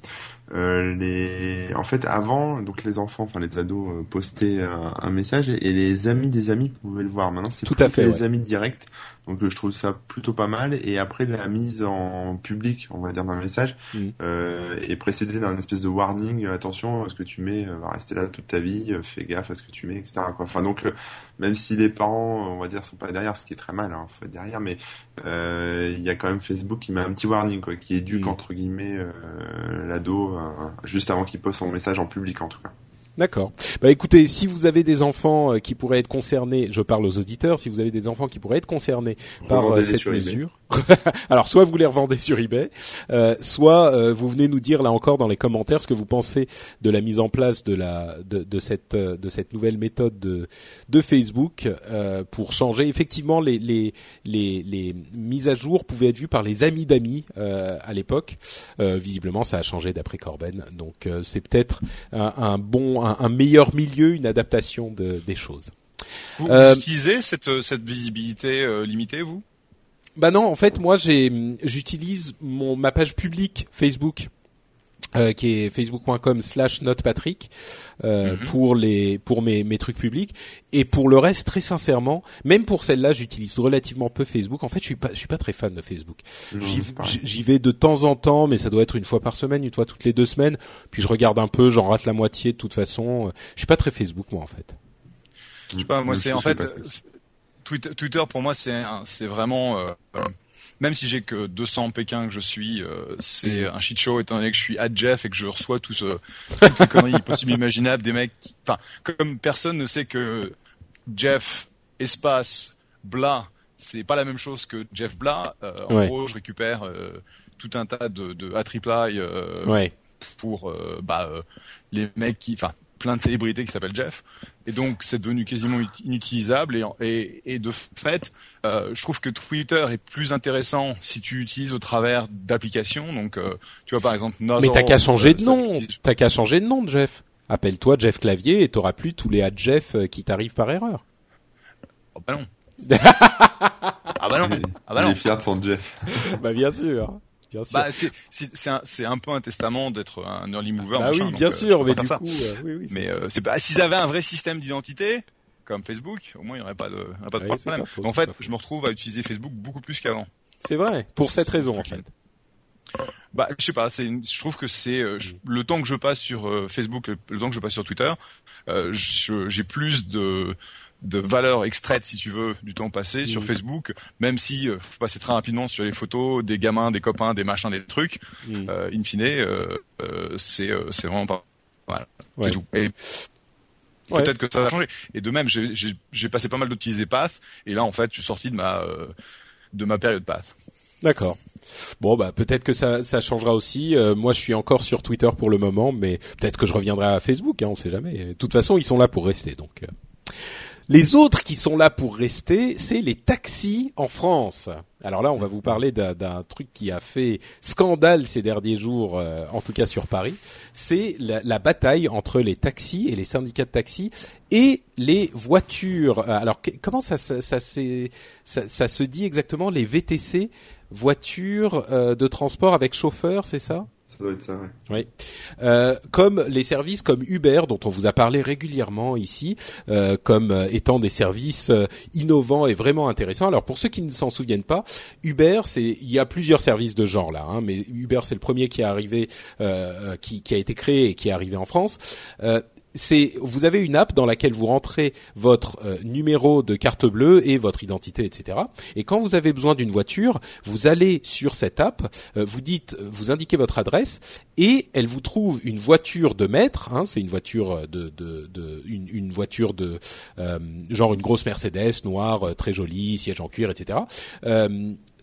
en fait, avant, donc les enfants, enfin les ados postaient un message et les amis des amis pouvaient le voir. Maintenant, c'est tout plus à fait les amis directs. Donc, je trouve ça plutôt pas mal. Et après, la mise en public, on va dire, d'un message est précédée d'un espèce de warning. Attention, ce que tu mets va rester là toute ta vie. Fais gaffe à ce que tu mets, etc. Quoi. Enfin, donc, même si les parents, on va dire, sont pas derrière, ce qui est très mal, hein, faut être derrière, mais il y a quand même Facebook qui met un petit warning, quoi, qui éduque entre guillemets l'ado juste avant qu'il poste son message en public, en tout cas. D'accord. Bah écoutez, si vous avez des enfants qui pourraient être concernés, je parle aux auditeurs, si vous avez des enfants qui pourraient être concernés par cette mesure, alors soit vous les revendez sur eBay, soit vous venez nous dire là encore dans les commentaires ce que vous pensez de la mise en place de cette nouvelle méthode de Facebook pour changer. Effectivement, les mises à jour pouvaient être vues par les amis d'amis à l'époque. Visiblement, ça a changé d'après Corben, donc c'est peut-être un meilleur milieu, une adaptation des choses. Vous utilisez cette visibilité limitée, vous? Bah non, en fait, moi j'utilise ma page publique Facebook, qui est facebook.com/notepatrick pour mes trucs publics, et pour le reste, très sincèrement, même pour celle-là, j'utilise relativement peu Facebook. En fait, je suis pas très fan de Facebook. J'y vais de temps en temps, mais ça doit être une fois par semaine, une fois toutes les 2 semaines. Puis je regarde un peu, j'en rate la moitié de toute façon. Je suis pas très Facebook, moi, en fait. Je sais pas, moi c'est en fait Twitter pour moi c'est vraiment même si j'ai que 200 Pékin que je suis, c'est un shit show étant donné que je suis @Jeff et que je reçois toutes les conneries possibles imaginables des mecs. Enfin, comme personne ne sait que Jeff espace Blah, c'est pas la même chose que Jeff Blah. En gros, je récupère tout un tas de @reply pour les mecs plein de célébrités qui s'appellent Jeff, et donc c'est devenu quasiment inutilisable, et de fait je trouve que Twitter est plus intéressant si tu l'utilises au travers d'applications. Donc tu vois par exemple mais t'as qu'à changer de nom, Jeff. Appelle-toi Jeff Clavier et t'auras plus tous les @Jeff qui t'arrivent par erreur. Oh bah non. Ah bah non. Il est fier de son Jeff. Bah bien sûr. Bien sûr. Bah, c'est un peu un testament d'être un early mover. Ah oui, bien sûr, mais du coup, oui. Mais c'est pas. S'ils avaient un vrai système d'identité comme Facebook, au moins il n'y aurait pas de problème. En fait, je me retrouve à utiliser Facebook beaucoup plus qu'avant. C'est vrai. Pour cette raison, en fait. Bah, je sais pas. Je trouve que c'est le temps que je passe sur Facebook, le temps que je passe sur Twitter, j'ai plus de valeur extraite, si tu veux, du temps passé sur Facebook, même si faut passer très rapidement sur les photos des gamins, des copains, des machins, des trucs. In fine, c'est vraiment pas voilà, c'est tout. Et peut-être que ça va changer. Et de même, j'ai passé pas mal d'utiliser Path, et là en fait, je suis sorti de ma période Path. D'accord. Bon, bah peut-être que ça changera aussi. Moi, je suis encore sur Twitter pour le moment, mais peut-être que je reviendrai à Facebook. On sait jamais. De toute façon, ils sont là pour rester, donc. Les autres qui sont là pour rester, c'est les taxis en France. Alors là, on va vous parler d'un truc qui a fait scandale ces derniers jours, en tout cas sur Paris. C'est la bataille entre les taxis et les syndicats de taxis et les voitures. Alors comment ça se dit exactement, les VTC, voitures de transport avec chauffeur, c'est ça ? Ça doit être ça, ouais. Oui. Comme les services comme Uber, dont on vous a parlé régulièrement ici, comme étant des services innovants et vraiment intéressants. Alors pour ceux qui ne s'en souviennent pas, Uber, il y a plusieurs services de genre là, hein, mais Uber c'est le premier qui est arrivé, qui a été créé et qui est arrivé en France. Vous avez une app dans laquelle vous rentrez votre numéro de carte bleue et votre identité, etc. Et quand vous avez besoin d'une voiture, vous allez sur cette app, vous indiquez votre adresse et elle vous trouve une voiture de maître. Hein, c'est une voiture une voiture genre une grosse Mercedes noire, très jolie, siège en cuir, etc.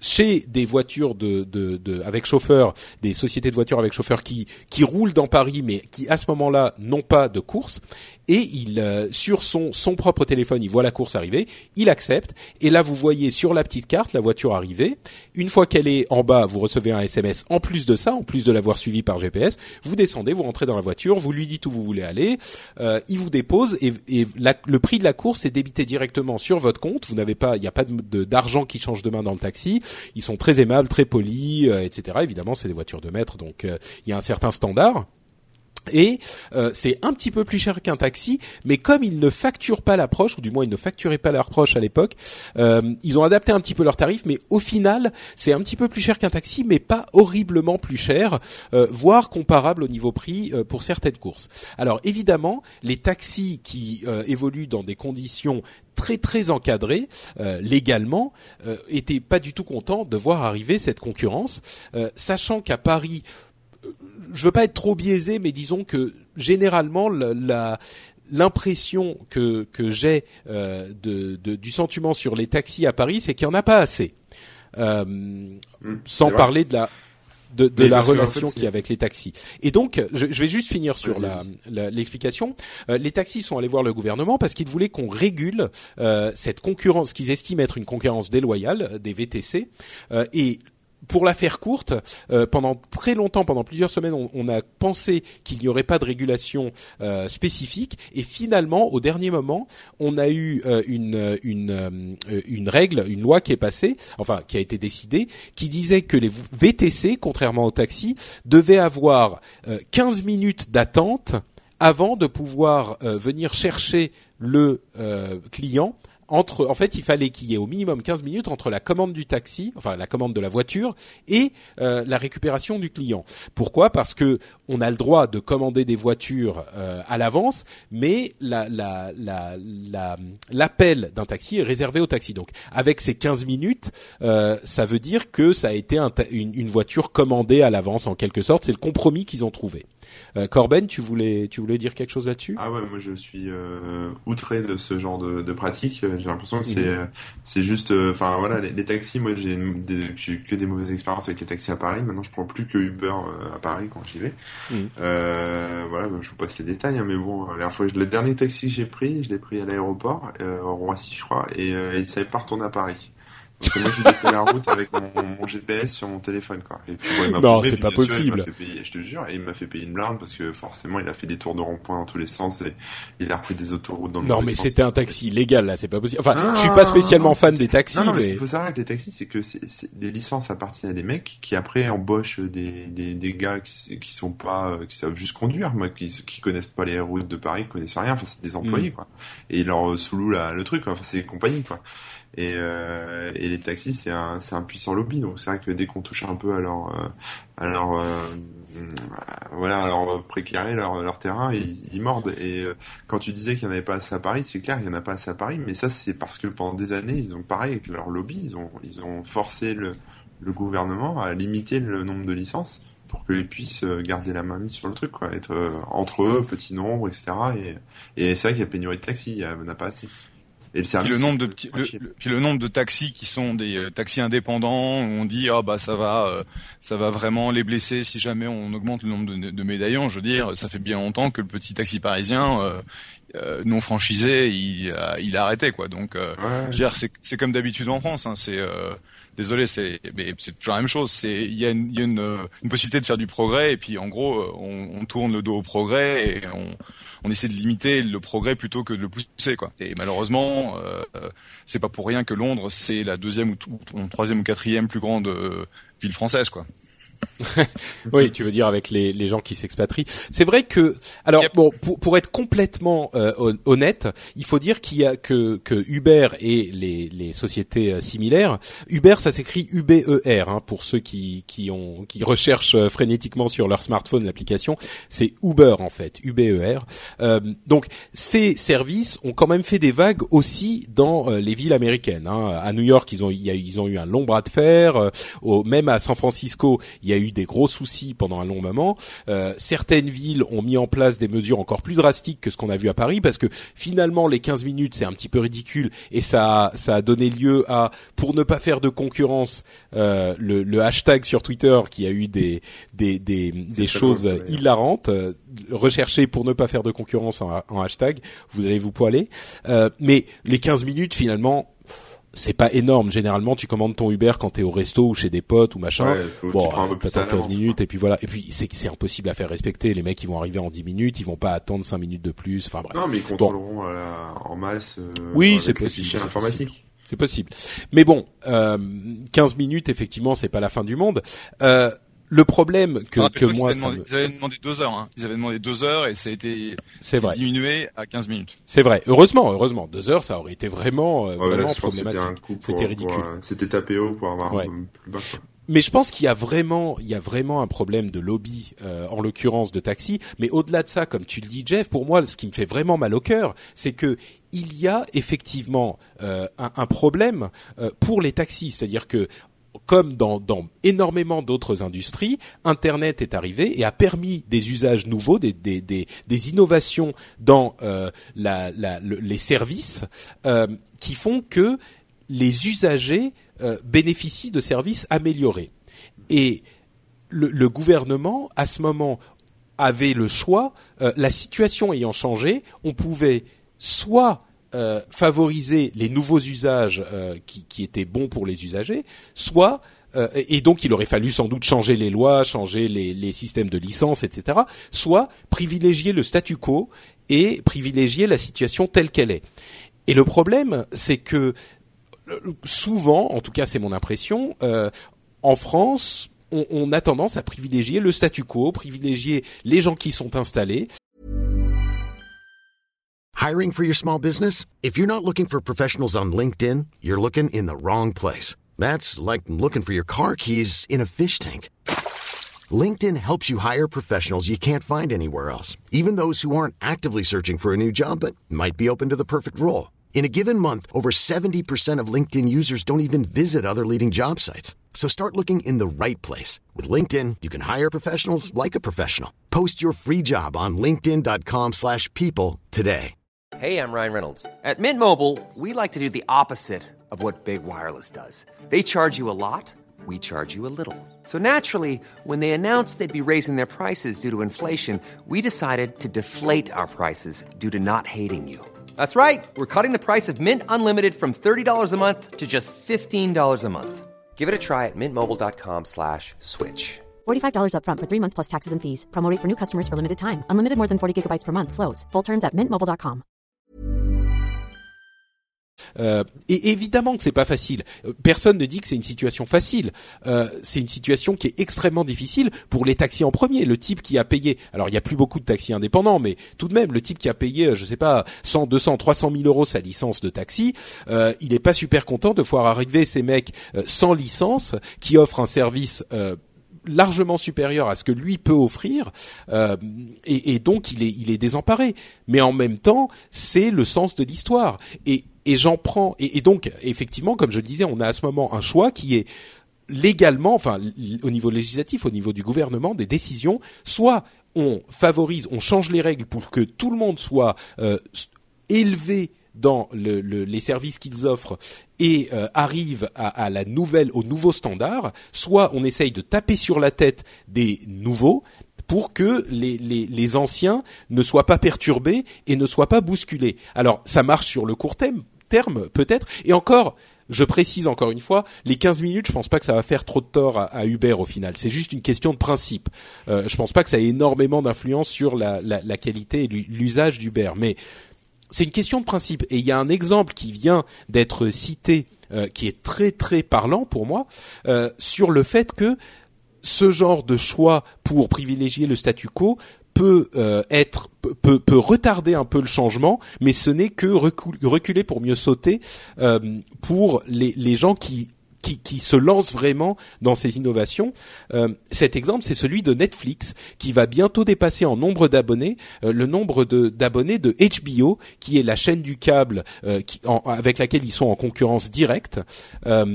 chez des voitures avec chauffeur, des sociétés de voitures avec chauffeur qui roulent dans Paris, mais qui à ce moment-là n'ont pas de course. Et il sur son propre téléphone, il voit la course arriver, il accepte, et là vous voyez sur la petite carte la voiture arriver. Une fois qu'elle est en bas, vous recevez un SMS en plus de ça, en plus de l'avoir suivi par GPS. Vous descendez, vous rentrez dans la voiture, vous lui dites où vous voulez aller, il vous dépose et le prix de la course est débité directement sur votre compte. Vous n'avez pas, il n'y a pas d'argent qui change de main dans le taxi. Ils sont très aimables, très polis, etc. Évidemment, c'est des voitures de maître, donc il y a un certain standard. Et c'est un petit peu plus cher qu'un taxi, mais comme ils ne facturent pas l'approche, ou du moins ils ne facturaient pas l'approche à l'époque, ils ont adapté un petit peu leurs tarifs, mais au final c'est un petit peu plus cher qu'un taxi, mais pas horriblement plus cher, voire comparable au niveau prix pour certaines courses. Alors évidemment, les taxis qui évoluent dans des conditions très très encadrés légalement étaient pas du tout contents de voir arriver cette concurrence, sachant qu'à Paris, je veux pas être trop biaisé, mais disons que généralement l'impression que j'ai du sentiment sur les taxis à Paris, c'est qu'il y en a pas assez. Sans parler de la relation qu'il y a avec les taxis. Et donc, je vais juste finir sur l'explication. Les taxis sont allés voir le gouvernement parce qu'ils voulaient qu'on régule cette concurrence qu'ils estiment être une concurrence déloyale des VTC. Et pour la faire courte, pendant très longtemps, pendant plusieurs semaines, on a pensé qu'il n'y aurait pas de régulation spécifique, et finalement, au dernier moment, on a eu une règle, une loi qui est passée, enfin qui a été décidée, qui disait que les VTC, contrairement aux taxis, devaient avoir 15 minutes d'attente avant de pouvoir venir chercher le client. En fait, il fallait qu'il y ait au minimum 15 minutes entre la commande du taxi, enfin la commande de la voiture, et la récupération du client. Pourquoi ? Parce que on a le droit de commander des voitures à l'avance, mais l'appel d'un taxi est réservé au taxi. Donc, avec ces 15 minutes, ça veut dire que ça a été une voiture commandée à l'avance en quelque sorte. C'est le compromis qu'ils ont trouvé. Corben, tu voulais dire quelque chose là-dessus ? Ah ouais, moi je suis outré de ce genre de pratique. J'ai l'impression que c'est juste, enfin voilà, les taxis. Moi j'ai eu que des mauvaises expériences avec les taxis à Paris. Maintenant je prends plus que Uber à Paris quand j'y vais. Voilà, je vous passe les détails, hein, mais bon, la dernière fois, le dernier taxi que j'ai pris, je l'ai pris à l'aéroport, au Roissy je crois, et il savait pas retourner à Paris. Donc c'est moi qui laissais la route avec mon GPS sur mon téléphone, quoi. Et puis, bon, non, c'est pas possible. Sûr, je te jure, et il m'a fait payer une blinde parce que forcément il a fait des tours de rond-point dans tous les sens et il a repris des autoroutes dans le Non, mais c'était un taxi légal, là, c'est pas possible. Enfin, je suis pas spécialement fan des taxis, mais mais ce qu'il faut savoir avec les taxis, c'est que les licences appartiennent à des mecs qui après embauchent des gars qui sont pas, qui savent juste conduire, moi, qui connaissent pas les routes de Paris, qui connaissent rien. Enfin, c'est des employés, quoi. Et ils leur sous-louent le truc, quoi. Enfin, c'est des compagnies, quoi. Et les taxis, c'est un puissant lobby. Donc c'est vrai que dès qu'on touche un peu à leur précaré, leur terrain, ils mordent. Et quand tu disais qu'il n'y en avait pas assez à Paris, c'est clair, il n'y en a pas assez à Paris. Mais ça, c'est parce que pendant des années, ils ont pareil avec leur lobby, ils ont forcé le gouvernement à limiter le nombre de licences pour qu'ils puissent garder la main mise sur le truc, quoi, être entre eux, petit nombre, etc. Et c'est vrai qu'il y a pénurie de taxis, il n'y en a pas assez. Et le nombre de taxis qui sont des taxis indépendants où on dit ça va vraiment les blesser si jamais on augmente le nombre de médaillons. Je veux dire, ça fait bien longtemps que le petit taxi parisien non franchisé il a arrêté, quoi. Donc je veux dire, c'est comme d'habitude en France, hein. Désolé, mais c'est toujours la même chose. Il y a une possibilité de faire du progrès et puis en gros on tourne le dos au progrès et on essaie de limiter le progrès plutôt que de le pousser, quoi. Et malheureusement, c'est pas pour rien que Londres c'est la deuxième ou troisième ou quatrième plus grande ville française, quoi. Oui, tu veux dire avec les gens qui s'expatrient. C'est vrai que, alors bon, pour être complètement honnête, il faut dire qu'il y a que Uber et les sociétés similaires. Uber, ça s'écrit UBER, hein, pour ceux qui recherchent frénétiquement sur leur smartphone l'application. C'est Uber en fait, UBER. Donc ces services ont quand même fait des vagues aussi dans les villes américaines, hein. À New York, ils ont eu un long bras de fer. Même à San Francisco, il y a eu eu des gros soucis pendant un long moment. Certaines villes ont mis en place des mesures encore plus drastiques que ce qu'on a vu à Paris, parce que finalement les 15 minutes c'est un petit peu ridicule, et ça a donné lieu à, pour ne pas faire de concurrence, le hashtag sur Twitter qui a eu des choses hilarantes, recherchez pour ne pas faire de concurrence en hashtag, vous allez vous poiler. Mais les 15 minutes finalement, c'est pas énorme. Généralement, tu commandes ton Uber quand t'es au resto ou chez des potes ou machin. Ouais, bon, t'attends 15 minutes et puis voilà. Et puis, c'est impossible à faire respecter. Les mecs, ils vont arriver en 10 minutes, ils vont pas attendre 5 minutes de plus. Enfin, bref. Non, mais ils contrôleront en masse. Oui, c'est possible. C'est possible. Mais bon, 15 minutes, effectivement, c'est pas la fin du monde. Le problème que moi, ils avaient demandé 2 heures, hein. Ils avaient demandé 2 heures et ça a été diminué à 15 minutes. C'est vrai. Heureusement. 2 heures, ça aurait été vraiment problématique. C'était ridicule. C'était tapé haut pour avoir plus bas, quoi. Mais je pense qu'il y a vraiment un problème de lobby, en l'occurrence de taxi. Mais au-delà de ça, comme tu le dis, Jeff, pour moi, ce qui me fait vraiment mal au cœur, c'est que il y a effectivement un problème pour les taxis. C'est-à-dire que, comme dans énormément d'autres industries, Internet est arrivé et a permis des usages nouveaux, des innovations dans les services qui font que les usagers bénéficient de services améliorés. Et le gouvernement, à ce moment, avait le choix. La situation ayant changé, on pouvait soit favoriser les nouveaux usages qui étaient bons pour les usagers, soit et donc il aurait fallu sans doute changer les lois, changer les systèmes de licence, etc. Soit privilégier le statu quo et privilégier la situation telle qu'elle est. Et le problème, c'est que souvent, en tout cas c'est mon impression, en France, on a tendance à privilégier le statu quo, privilégier les gens qui sont installés. Hiring for your small business? If you're not looking for professionals on LinkedIn, you're looking in the wrong place. That's like looking for your car keys in a fish tank. LinkedIn helps you hire professionals you can't find anywhere else, even those who aren't actively searching for a new job but might be open to the perfect role. In a given month, over 70% of LinkedIn users don't even visit other leading job sites. So start looking in the right place. With LinkedIn, you can hire professionals like a professional. Post your free job on linkedin.com/people today. Hey, I'm Ryan Reynolds. At Mint Mobile, we like to do the opposite of what Big Wireless does. They charge you a lot, we charge you a little. So naturally, when they announced they'd be raising their prices due to inflation, we decided to deflate our prices due to not hating you. That's right. We're cutting the price of Mint Unlimited from $30 a month to just $15 a month. Give it a try at mintmobile.com/switch. $45 up front for 3 months plus taxes and fees. Promo rate for new customers for limited time. Unlimited more than 40 gigabytes per month. Slows full terms at mintmobile.com. Et évidemment que c'est pas facile. Personne ne dit que c'est une situation facile. C'est une situation qui est extrêmement difficile pour les taxis en premier. Le type qui a payé, alors il y a plus beaucoup de taxis indépendants, mais tout de même, le type qui a payé, je sais pas, 100, 200, 300 000 euros sa licence de taxi, il est pas super content de voir arriver ces mecs sans licence qui offrent un service largement supérieur à ce que lui peut offrir, et donc il est désemparé. Mais en même temps, c'est le sens de l'histoire. Et j'en prends. Et donc, effectivement, comme je le disais, on a à ce moment un choix qui est légalement, enfin, au niveau législatif, au niveau du gouvernement, des décisions. Soit on favorise, on change les règles pour que tout le monde soit élevé dans les services qu'ils offrent et arrive au nouveau standard, soit on essaye de taper sur la tête des nouveaux pour que les anciens ne soient pas perturbés et ne soient pas bousculés. Alors, ça marche sur le court terme peut-être, et encore, je précise encore une fois, les 15 minutes, je pense pas que ça va faire trop de tort à Uber au final. C'est juste une question de principe. Je pense pas que ça ait énormément d'influence sur la qualité et l'usage d'Uber, mais c'est une question de principe. Et il y a un exemple qui vient d'être cité, qui est très très parlant pour moi, sur le fait que ce genre de choix pour privilégier le statu quo peut retarder un peu le changement, mais ce n'est que reculer pour mieux sauter pour les gens qui se lancent vraiment dans ces innovations. Cet exemple, c'est celui de Netflix, qui va bientôt dépasser en nombre d'abonnés le nombre d'abonnés de HBO, qui est la chaîne du câble avec laquelle ils sont en concurrence directe.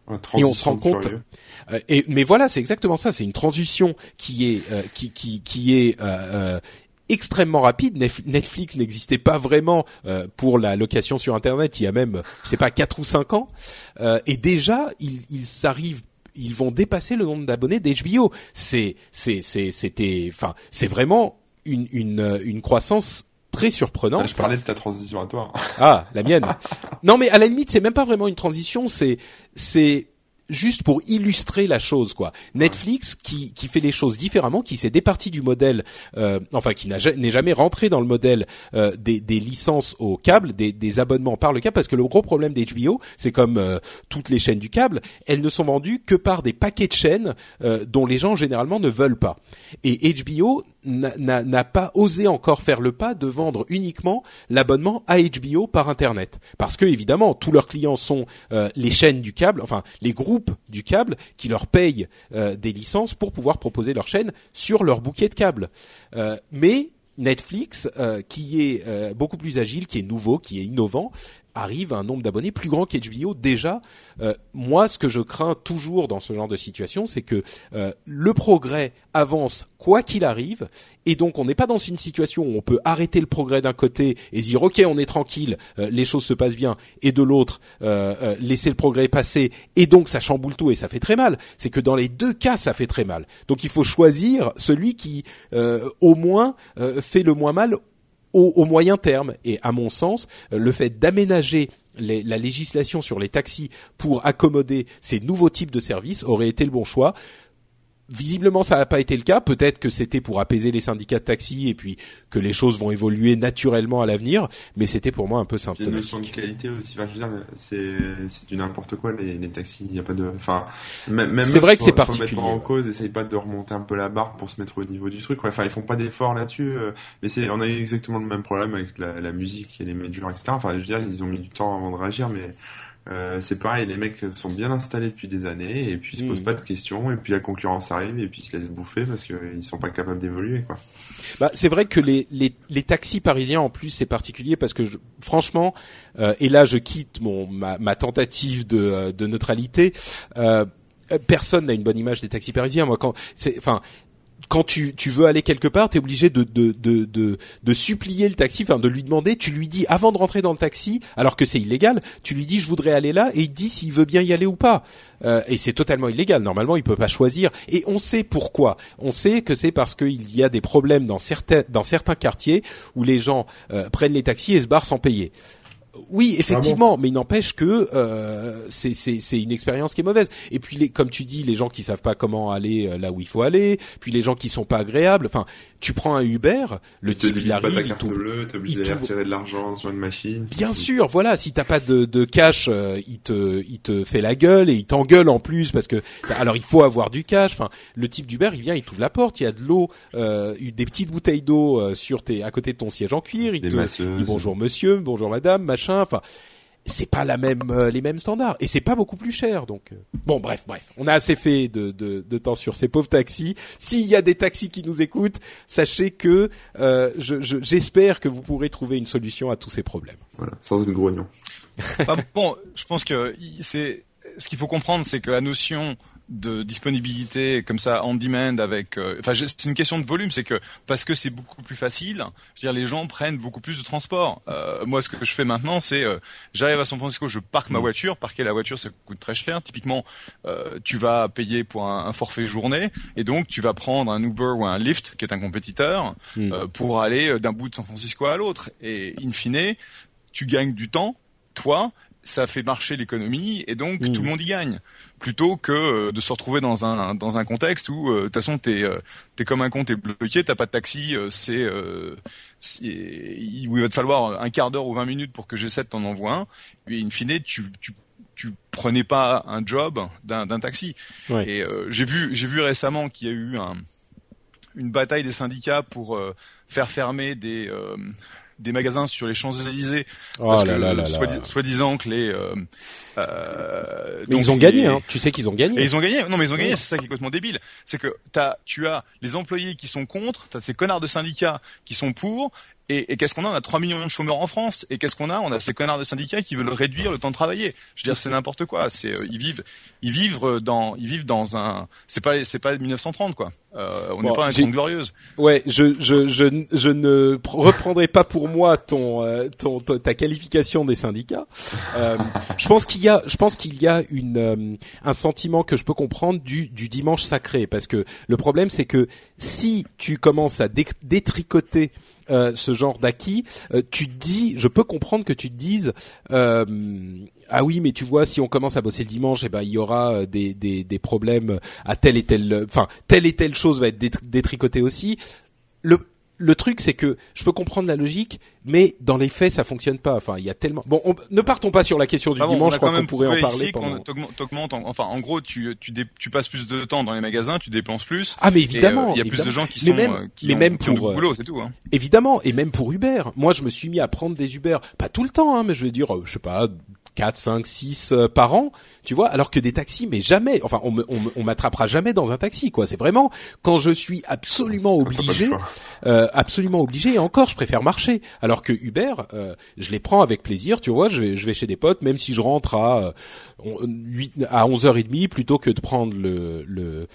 Et on se rend compte. Mais voilà, c'est exactement ça. C'est une transition qui est extrêmement rapide. Netflix n'existait pas vraiment pour la location sur Internet il y a même, je sais pas, 4 ou 5 ans. Et déjà, ils vont dépasser le nombre d'abonnés d'HBO. C'est vraiment une croissance très surprenante. Je parlais de ta transition à toi. Ah, la mienne. Non, mais à la limite, c'est même pas vraiment une transition, c'est juste pour illustrer la chose, quoi. Netflix qui fait les choses différemment, qui s'est départi du modèle, qui n'est jamais rentré dans le modèle des licences au câble, des abonnements par le câble, parce que le gros problème d'HBO, c'est comme toutes les chaînes du câble, elles ne sont vendues que par des paquets de chaînes dont les gens généralement ne veulent pas. Et HBO n'a pas osé encore faire le pas de vendre uniquement l'abonnement à HBO par Internet. Parce que, évidemment, tous leurs clients sont les chaînes du câble, enfin, les groupes du câble qui leur payent des licences pour pouvoir proposer leurs chaînes sur leur bouquet de câble. Mais Netflix, qui est beaucoup plus agile, qui est nouveau, qui est innovant, arrive à un nombre d'abonnés plus grand qu'HBO. Déjà, moi, ce que je crains toujours dans ce genre de situation, c'est que le progrès avance quoi qu'il arrive, et donc on n'est pas dans une situation où on peut arrêter le progrès d'un côté et dire ok, on est tranquille, les choses se passent bien, et de l'autre laisser le progrès passer, et donc ça chamboule tout et ça fait très mal. C'est que dans les deux cas, ça fait très mal. Donc il faut choisir celui qui au moins fait le moins mal au moyen terme. Et à mon sens, le fait d'aménager la législation sur les taxis pour accommoder ces nouveaux types de services aurait été le bon choix. Visiblement, ça n'a pas été le cas. Peut-être que c'était pour apaiser les syndicats de taxi et puis que les choses vont évoluer naturellement à l'avenir. Mais c'était pour moi un peu symptomatique. Il y a une notion de qualité aussi. Enfin, je veux dire, c'est du n'importe quoi les taxis. Il y a pas de. Enfin, même c'est vrai que c'est particulier. Se mettre en cause, essaye pas de remonter un peu la barre pour se mettre au niveau du truc. Enfin, ils font pas d'efforts là-dessus. Mais on a eu exactement le même problème avec la musique et les majors, etc. Enfin, je veux dire, ils ont mis du temps avant de réagir, mais. C'est pareil, les mecs sont bien installés depuis des années et puis ils se posent pas de questions et puis la concurrence arrive et puis ils se laissent bouffer parce qu'ils sont pas capables d'évoluer, quoi. Bah, c'est vrai que les taxis parisiens en plus c'est particulier parce que franchement et là je quitte ma tentative de neutralité, personne n'a une bonne image des taxis parisiens. Moi quand tu veux aller quelque part, t'es obligé de supplier le taxi, enfin de lui demander. Tu lui dis avant de rentrer dans le taxi, alors que c'est illégal. Tu lui dis je voudrais aller là et il te dit s'il veut bien y aller ou pas. Et c'est totalement illégal. Normalement, il peut pas choisir. Et on sait pourquoi. On sait que c'est parce qu'il y a des problèmes dans certains quartiers où les gens prennent les taxis et se barrent sans payer. Oui, effectivement, mais il n'empêche que c'est une expérience qui est mauvaise. Et puis, comme tu dis, les gens qui savent pas comment aller là où il faut aller, puis les gens qui sont pas agréables. Enfin, tu prends un Uber, le type il arrive, pas ta carte bleue, t'es obligé d'aller retirer de l'argent sur une machine. Bien sûr, voilà. Si t'as pas de cash, il te fait la gueule et il t'engueule en plus parce que alors il faut avoir du cash. Enfin, le type d'Uber, il vient, il t'ouvre la porte, il y a de l'eau, des petites bouteilles d'eau à côté de ton siège en cuir. Il te dit bonjour monsieur, bonjour madame, machin. Enfin, c'est pas les mêmes standards et c'est pas beaucoup plus cher. Donc bon, bref, on a assez fait de temps sur ces pauvres taxis. S'il y a des taxis qui nous écoutent, sachez que j'espère que vous pourrez trouver une solution à tous ces problèmes. Voilà, sans une grognon. Bon, je pense que ce qu'il faut comprendre, c'est que la notion de disponibilité comme ça on demand avec c'est une question de volume, c'est que parce que c'est beaucoup plus facile, je veux dire les gens prennent beaucoup plus de transport. Moi ce que je fais maintenant c'est j'arrive à San Francisco, je parque ma voiture, parquer la voiture ça coûte très cher. Typiquement tu vas payer pour un forfait journée et donc tu vas prendre un Uber ou un Lyft qui est un compétiteur pour aller d'un bout de San Francisco à l'autre et in fine tu gagnes du temps, toi ça fait marcher l'économie et donc tout le monde y gagne. Plutôt que de se retrouver dans un contexte où de toute façon t'es comme un con, t'es bloqué, t'as pas de taxi, il va te falloir un quart d'heure ou 20 minutes pour que j'essaie de t'en envoyer un. Et in fine, tu prenais pas un job d'un taxi. Ouais. Et j'ai vu récemment qu'il y a eu une bataille des syndicats pour faire fermer des magasins sur les Champs-Élysées parce que soi-disant que les mais ils ont gagné, hein. Tu sais qu'ils ont gagné. Et ils ont gagné. Non, mais ils ont gagné, c'est ça qui est complètement débile. C'est que tu as les employés qui sont contre, t'as ces connards de syndicats qui sont pour, Et qu'est-ce qu'on a? On a 3 millions de chômeurs en France. Et qu'est-ce qu'on a? On a ces connards de syndicats qui veulent réduire le temps de travailler. Je veux dire, c'est n'importe quoi. Ils vivent dans un, c'est pas 1930, quoi. On n'est pas un Trente Glorieuses. Ouais, je ne reprendrai pas pour moi ta qualification des syndicats. Je pense qu'il y a un sentiment que je peux comprendre du dimanche sacré, parce que le problème c'est que si tu commences à détricoter ce genre d'acquis, je peux comprendre que tu te dises ah oui, mais tu vois, si on commence à bosser le dimanche, eh ben il y aura des problèmes à telle et telle chose va être détricotée aussi. Le truc, c'est que je peux comprendre la logique, mais dans les faits, ça fonctionne pas. Enfin, il y a tellement. Bon, ne partons pas sur la question du dimanche. Je crois qu'on pourrait en parler. T'augmentes. Enfin, en gros, tu passes plus de temps dans les magasins, tu dépenses plus. Ah, mais évidemment. Il y a plus de gens qui ont du boulot, c'est tout. Hein. Évidemment, et même pour Uber. Moi, je me suis mis à prendre des Uber, pas tout le temps, hein, mais je veux dire, je sais pas, 4, 5, 6 par an, tu vois, alors que des taxis, mais jamais, enfin, on m'attrapera jamais dans un taxi, quoi. C'est vraiment quand je suis absolument obligé, et encore, je préfère marcher. Alors que Uber, je les prends avec plaisir, tu vois, je vais chez des potes, même si je rentre à 11h30 plutôt que de prendre le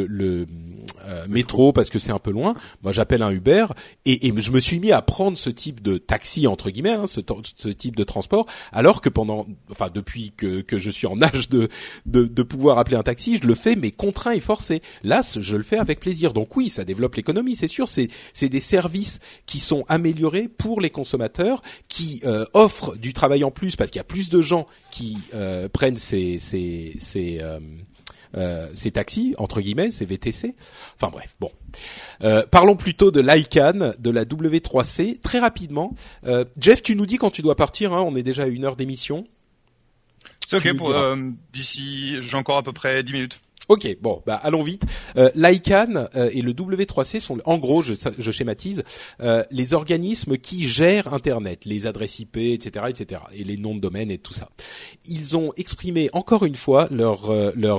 métro parce que c'est un peu loin. Moi, j'appelle un Uber et je me suis mis à prendre ce type de taxi entre guillemets, hein, ce type de transport, alors que depuis que je suis en âge de pouvoir appeler un taxi, je le fais mais contraint et forcé. Là, je le fais avec plaisir. Donc oui, ça développe l'économie, c'est sûr. C'est des services qui sont améliorés pour les consommateurs, qui offrent du travail en plus parce qu'il y a plus de gens qui prennent ces taxis entre guillemets, ces VTC. Enfin bref, bon. Parlons plutôt de l'ICANN, de la W3C, très rapidement. Jeff, tu nous dis quand tu dois partir, hein, on est déjà à 1 heure d'émission. C'est ok pour d'ici, j'ai encore à peu près 10 minutes. Ok, bon, allons vite. L'ICANN et le W3C sont, en gros, je schématise, les organismes qui gèrent Internet, les adresses IP, etc., et les noms de domaine et tout ça. Ils ont exprimé encore une fois leur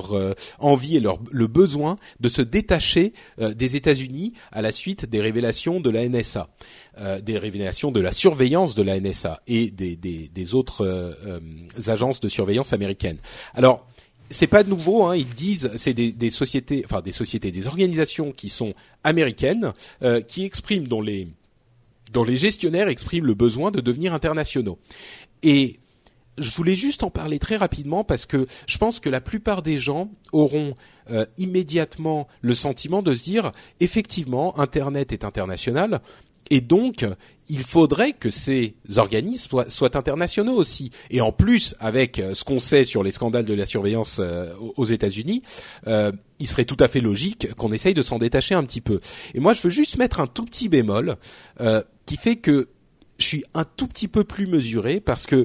envie et le besoin de se détacher des États-Unis à la suite des révélations de la NSA, des révélations de la surveillance de la NSA et des autres agences de surveillance américaines. Alors, c'est pas nouveau, hein, ils disent, c'est des sociétés, des organisations qui sont américaines, qui expriment, dont les gestionnaires expriment le besoin de devenir internationaux. Et je voulais juste en parler très rapidement parce que je pense que la plupart des gens auront immédiatement le sentiment de se dire, effectivement, Internet est international. Et donc, il faudrait que ces organismes soient internationaux aussi. Et en plus, avec ce qu'on sait sur les scandales de la surveillance aux États-Unis, il serait tout à fait logique qu'on essaye de s'en détacher un petit peu. Et moi, je veux juste mettre un tout petit bémol qui fait que je suis un tout petit peu plus mesuré parce que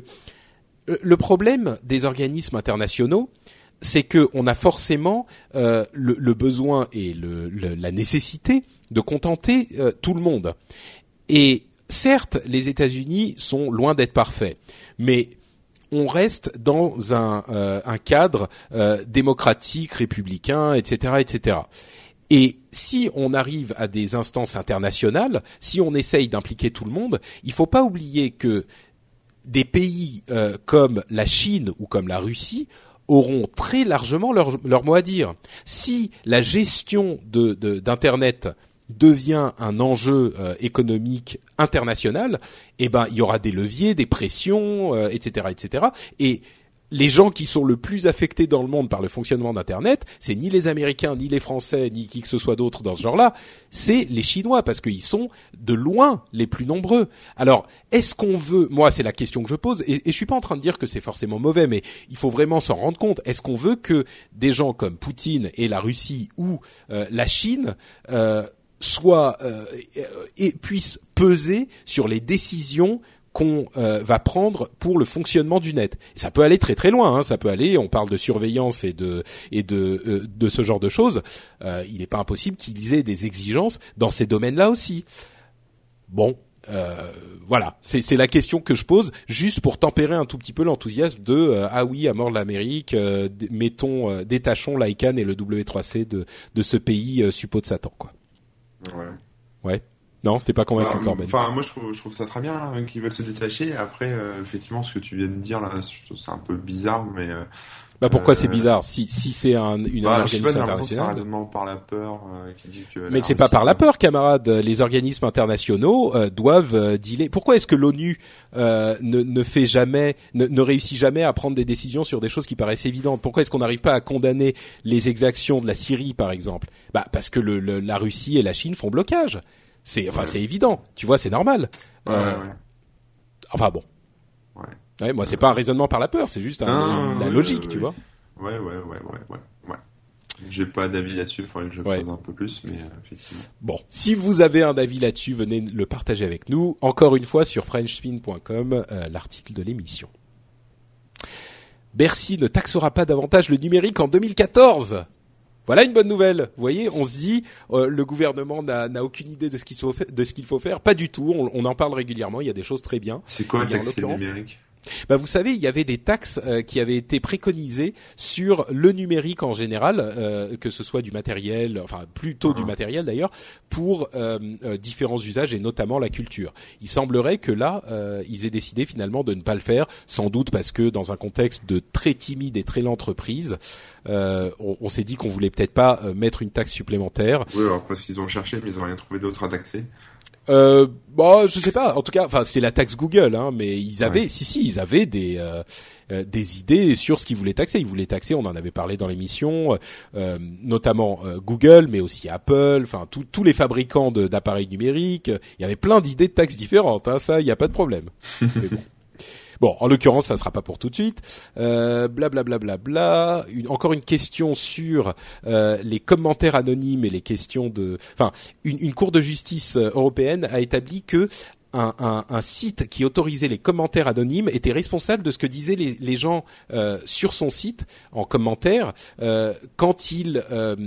le problème des organismes internationaux, c'est que on a forcément le besoin et la nécessité de contenter tout le monde. Et certes, les États-Unis sont loin d'être parfaits, mais on reste dans un cadre démocratique, républicain, etc., etc. Et si on arrive à des instances internationales, si on essaye d'impliquer tout le monde, il faut pas oublier que des pays comme la Chine ou comme la Russie auront très largement leur mot à dire. Si la gestion d'Internet devient un enjeu économique international, eh ben il y aura des leviers, des pressions, etc., etc. Et les gens qui sont le plus affectés dans le monde par le fonctionnement d'Internet, c'est ni les Américains, ni les Français, ni qui que ce soit d'autre dans ce genre-là, c'est les Chinois, parce qu'ils sont de loin les plus nombreux. Alors, est-ce qu'on veut, moi c'est la question que je pose, et je suis pas en train de dire que c'est forcément mauvais, mais il faut vraiment s'en rendre compte, est-ce qu'on veut que des gens comme Poutine et la Russie ou la Chine puissent peser sur les décisions qu'on va prendre pour le fonctionnement du net. Et ça peut aller très très loin, hein, ça peut aller, on parle de surveillance et de ce genre de choses, il n'est pas impossible qu'ils aient des exigences dans ces domaines-là aussi. Bon, voilà, c'est la question que je pose, juste pour tempérer un tout petit peu l'enthousiasme de ah oui, à mort l'Amérique, détachons l'ICANN et le W3C de ce pays suppôt de Satan, quoi. Ouais. Ouais. Non, t'es pas convaincu, Corben? Enfin, moi, je trouve ça très bien hein, qu'ils veulent se détacher. Après, effectivement, ce que tu viens de dire là, c'est un peu bizarre, mais. Pourquoi c'est bizarre si c'est une organisme international. C'est un raisonnement par la peur qui dit que. Mais c'est pas par la peur, camarades. Les organismes internationaux doivent dealer. Pourquoi est-ce que l'ONU ne réussit jamais à prendre des décisions sur des choses qui paraissent évidentes? Pourquoi est-ce qu'on n'arrive pas à condamner les exactions de la Syrie, par exemple? Parce que la Russie et la Chine font blocage. C'est évident. Tu vois, c'est normal. Enfin bon. Ouais, moi c'est pas un raisonnement par la peur, c'est juste la logique, tu vois. Ouais. J'ai pas d'avis là-dessus, il faudrait que je pose un peu plus, mais effectivement. Bon, si vous avez un avis là-dessus, venez le partager avec nous. Encore une fois sur frenchspin.com, l'article de l'émission. Bercy ne taxera pas davantage le numérique en 2014. Voilà une bonne nouvelle. Vous voyez, on se dit, le gouvernement n'a aucune idée de ce qu'il faut faire. Pas du tout. On en parle régulièrement. Il y a des choses très bien. C'est quoi taxer le numérique? Vous savez, il y avait des taxes qui avaient été préconisées sur le numérique en général, que ce soit du matériel, enfin plutôt du matériel d'ailleurs, pour différents usages et notamment la culture. Il semblerait que là, ils aient décidé finalement de ne pas le faire, sans doute parce que dans un contexte de très timide et très lente reprise, on s'est dit qu'on voulait peut-être pas mettre une taxe supplémentaire. Oui, alors parce qu'ils ont cherché, mais ils ont rien trouvé d'autre à taxer. Je sais pas. En tout cas, c'est la taxe Google, hein. Mais ils avaient, ils avaient des idées sur ce qu'ils voulaient taxer. Ils voulaient taxer, on en avait parlé dans l'émission, notamment Google, mais aussi Apple. Enfin, tous les fabricants d'appareils numériques. Il y avait plein d'idées de taxes différentes. Hein. Ça, il y a pas de problème. Mais bon. Bon, en l'occurrence, ça sera pas pour tout de suite. Encore une question sur les commentaires anonymes et les questions de. Enfin, une cour de justice européenne a établi que un site qui autorisait les commentaires anonymes était responsable de ce que disaient les gens sur son site en commentaire quand il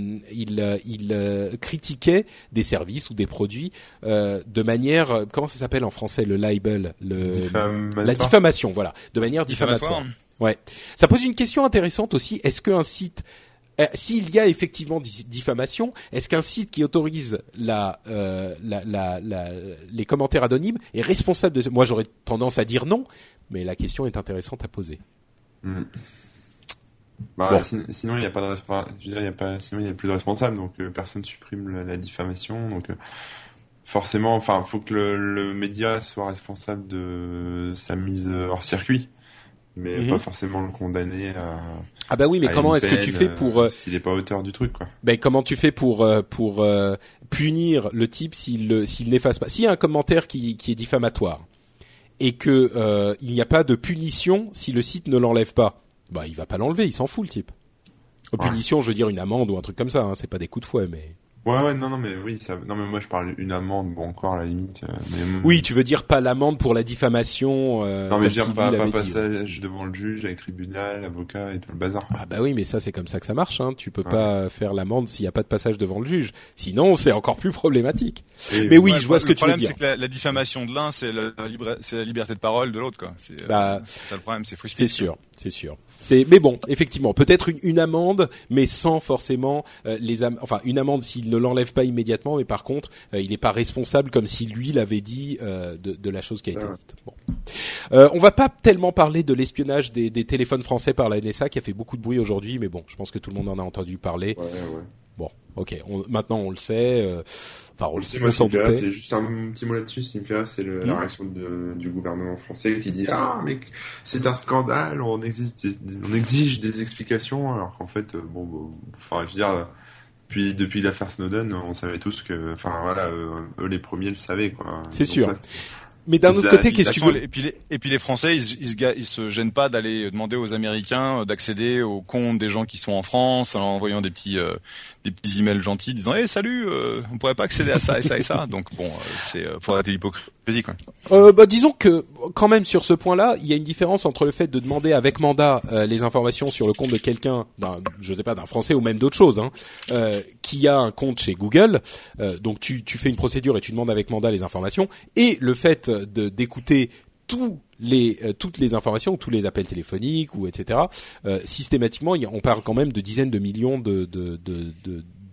critiquait des services ou des produits de manière, comment ça s'appelle en français, le libel, la diffamation, voilà, de manière diffamatoire. Ouais. Ça pose une question intéressante aussi. Est-ce qu'un site s'il y a effectivement diffamation, est-ce qu'un site qui autorise les commentaires anonymes est responsable de... Moi, j'aurais tendance à dire non, mais la question est intéressante à poser. Bon. Sinon, il n'y a pas de sinon il n'y a plus de responsable, donc personne supprime la diffamation, donc forcément, enfin, faut que le média soit responsable de sa mise hors circuit. Mais pas forcément le condamner à... Ah bah oui, mais comment est-ce que tu fais pour... s'il n'est pas auteur du truc, quoi. Comment tu fais pour punir le type s'il n'efface pas... S'il y a un commentaire qui est diffamatoire et que il n'y a pas de punition si le site ne l'enlève pas, il va pas l'enlever, il s'en fout le type. Punition, je veux dire une amende ou un truc comme ça, hein, c'est pas des coups de fouet, mais... Ouais, non, mais oui, non, mais moi je parle une amende, bon, encore à la limite. Oui, tu veux dire pas l'amende pour la diffamation. Non, mais je veux dire pas passage devant le juge avec tribunal, avocat et tout le bazar. Ah bah oui, mais ça c'est comme ça que ça marche, hein. Tu peux pas faire l'amende s'il y a pas de passage devant le juge. Sinon, c'est encore plus problématique. Mais oui, je vois ce que tu veux dire. Le problème, c'est que la diffamation de l'un, c'est la liberté de parole de l'autre, quoi. C'est ça le problème, c'est frustrant. C'est sûr. Mais bon, effectivement, peut-être une amende, mais sans forcément une amende s'il ne l'enlève pas immédiatement, mais par contre, il n'est pas responsable comme si lui l'avait dit de la chose qui a été dite. Bon. On va pas tellement parler de l'espionnage des téléphones français par la NSA qui a fait beaucoup de bruit aujourd'hui, mais bon, je pense que tout le monde en a entendu parler. Ouais. Bon, ok, maintenant on le sait. On le sait, c'est juste un petit mot là-dessus. Ce qui me fait rire, c'est la réaction du gouvernement français qui dit mais c'est un scandale, on exige des explications, alors qu'en fait, je veux dire, depuis l'affaire Snowden, on savait tous que, eux les premiers le savaient, quoi. C'est sûr. Mais d'un autre côté, qu'est-ce que tu veux... Et puis les Français, ils se gênent pas d'aller demander aux Américains d'accéder aux comptes des gens qui sont en France en envoyant des petits emails gentils disant salut, on pourrait pas accéder à ça et ça et ça. Donc bon, faut arrêter l'hypocrisie, quoi. Disons que quand même sur ce point-là, il y a une différence entre le fait de demander avec mandat les informations sur le compte de quelqu'un, d'un Français ou même d'autres choses, qui a un compte chez Google. Donc tu fais une procédure et tu demandes avec mandat les informations, et le fait d'écouter toutes les informations, tous les appels téléphoniques ou etc. Systématiquement, on parle quand même de dizaines de millions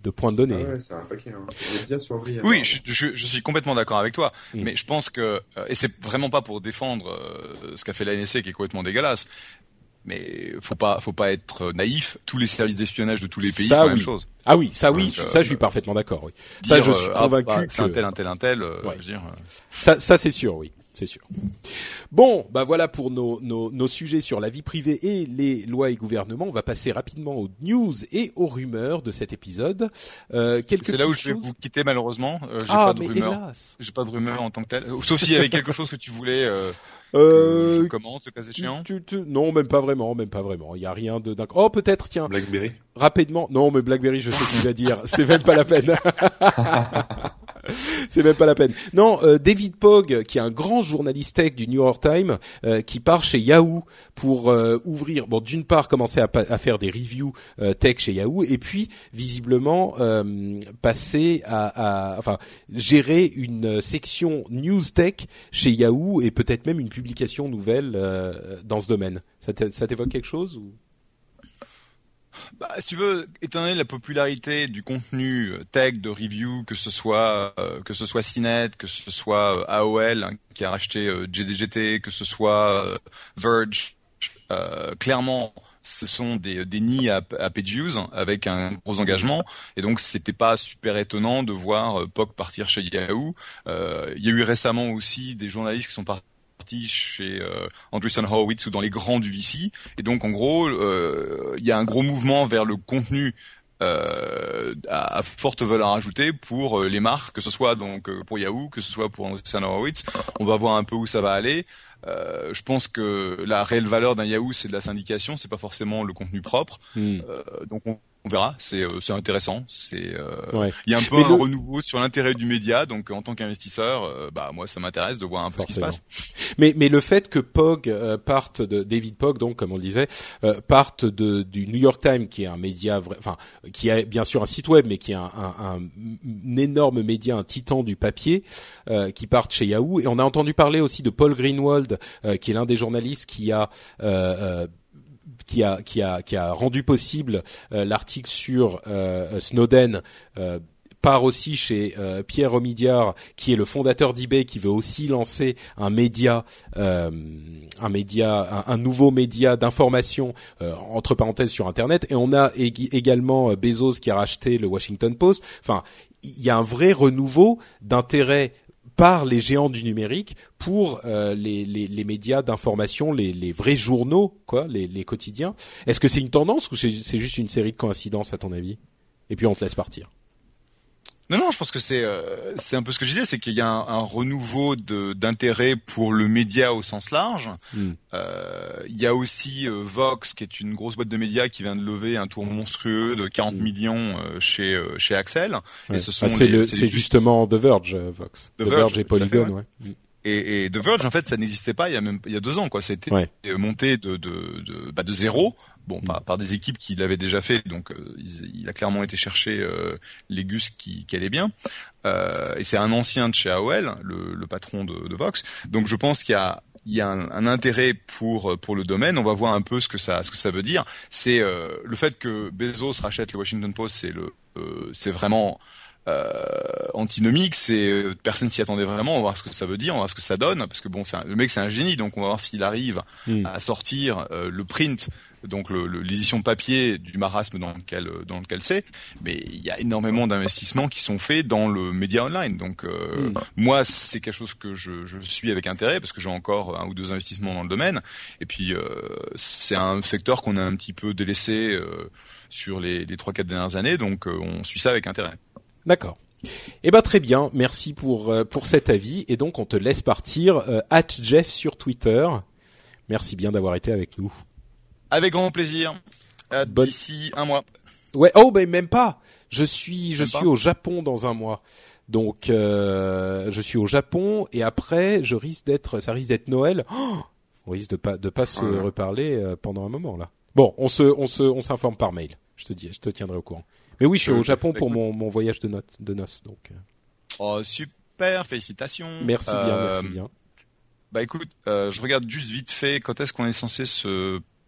points de données. Ah ouais, c'est un paquet. Hein. On est bien surpris. Oui, je suis complètement d'accord avec toi, Mm. mais je pense que et c'est vraiment pas pour défendre ce qu'a fait la NSA qui est complètement dégueulasse, mais faut pas être naïf. Tous les services d'espionnage de tous les pays font la même chose. Ah oui, ça oui, Donc, ça je suis parfaitement d'accord. Oui. Ça je suis convaincu que c'est un tel. Ouais. Je veux dire. Ça c'est sûr, oui, c'est sûr. Bon, bah voilà pour nos sujets sur la vie privée et les lois et gouvernements. On va passer rapidement aux news et aux rumeurs de cet épisode. C'est là où je vais vous quitter malheureusement. J'ai pas de rumeurs. Hélas. J'ai pas de rumeurs en tant que tel. Sauf s'il y avait quelque chose que tu voulais que je commente, le cas échéant. Non, même pas vraiment. Il y a rien de dingue. Oh, peut-être, tiens. BlackBerry. Rapidement. Non, mais BlackBerry, je sais ce qu'il va dire. C'est même pas la peine. C'est même pas la peine. Non, David Pogg, qui est un grand journaliste tech du New York Times, qui part chez Yahoo pour ouvrir. Bon, d'une part, commencer à faire des reviews tech chez Yahoo, et puis visiblement passer enfin gérer une section news tech chez Yahoo et peut-être même une publication nouvelle dans ce domaine. Ça t'évoque quelque chose ou? Bah, si tu veux, étant donné la popularité du contenu tech de review, que ce soit CNET, que ce soit AOL hein, qui a racheté JDGT, que ce soit Verge, clairement ce sont des nids à page views avec un gros engagement, et donc c'était pas super étonnant de voir Pogg partir chez Yahoo. Il y a eu récemment aussi des journalistes qui sont partis chez Andreessen Horowitz ou dans les grands du VC, et donc en gros il y a un gros mouvement vers le contenu à forte valeur ajoutée pour les marques, que ce soit donc pour Yahoo, que ce soit pour Andreessen Horowitz. On va voir un peu où ça va aller. Je pense que la réelle valeur d'un Yahoo, c'est de la syndication, c'est pas forcément le contenu propre. Donc on verra, c'est intéressant. Ouais. Il y a un peu un renouveau sur l'intérêt du média, donc en tant qu'investisseur, moi ça m'intéresse de voir un peu Forcément. ce qui se passe. Mais le fait que Pogg parte de David Pogg, donc comme on le disait, parte du New York Times, qui est un média, qui a bien sûr un site web, mais qui est un énorme média, un titan du papier, qui parte chez Yahoo. Et on a entendu parler aussi de Paul Greenwald, qui est l'un des journalistes qui a rendu possible l'article sur Snowden, part aussi chez Pierre Omidyar, qui est le fondateur d'eBay, qui veut aussi lancer un nouveau média d'information entre parenthèses sur Internet. Et on a également Bezos qui a racheté le Washington Post. Enfin, il y a un vrai renouveau d'intérêt par les géants du numérique pour les médias d'information, les vrais journaux, quoi, les quotidiens. Est-ce que c'est une tendance ou c'est juste une série de coïncidences à ton avis? Et puis on te laisse partir. Non, je pense que c'est un peu ce que je disais, c'est qu'il y a un renouveau d'intérêt pour le média au sens large. Il y a aussi Vox, qui est une grosse boîte de médias qui vient de lever un tour monstrueux de 40 millions chez Axel. Ouais. Et ce sont c'est justement The Verge, Vox. The Verge et Polygon, ouais. Et The Verge, en fait, ça n'existait pas il y a 2 ans, quoi. Ça a été monté de zéro. Bon, par des équipes qui l'avaient déjà fait, donc il a clairement été chercher les gus qui allaient bien. Et c'est un ancien de chez AOL, le patron de Vox. Donc je pense qu'il y a un intérêt pour le domaine. On va voir un peu ce que ça veut dire. C'est le fait que Bezos rachète le Washington Post, c'est vraiment antinomique, personne s'y attendait vraiment. On va voir ce que ça veut dire, on va voir ce que ça donne, parce que bon, le mec c'est un génie, donc on va voir s'il arrive à sortir le print, donc l'édition papier du marasme dans lequel c'est. Mais il y a énormément d'investissements qui sont faits dans le média online, donc moi c'est quelque chose que je suis avec intérêt, parce que j'ai encore 1 ou 2 investissements dans le domaine, et puis c'est un secteur qu'on a un petit peu délaissé sur les 3-4 dernières années, donc on suit ça avec intérêt. D'accord. Eh ben très bien, merci pour cet avis, et donc on te laisse partir. @Jeff sur Twitter. Merci bien d'avoir été avec nous. Avec grand plaisir. D'ici 1 mois. Ouais. Oh ben même pas. Je suis au Japon dans 1 mois. Donc je suis au Japon, et après ça risque d'être Noël. Oh, on risque de pas se reparler pendant un moment là. Bon, on s'informe par mail. Je te tiendrai au courant. Mais oui, je suis au Japon pour mon voyage de noces, donc. Oh, super, félicitations. Merci bien. Bah écoute, je regarde juste vite fait quand est-ce qu'on est censé se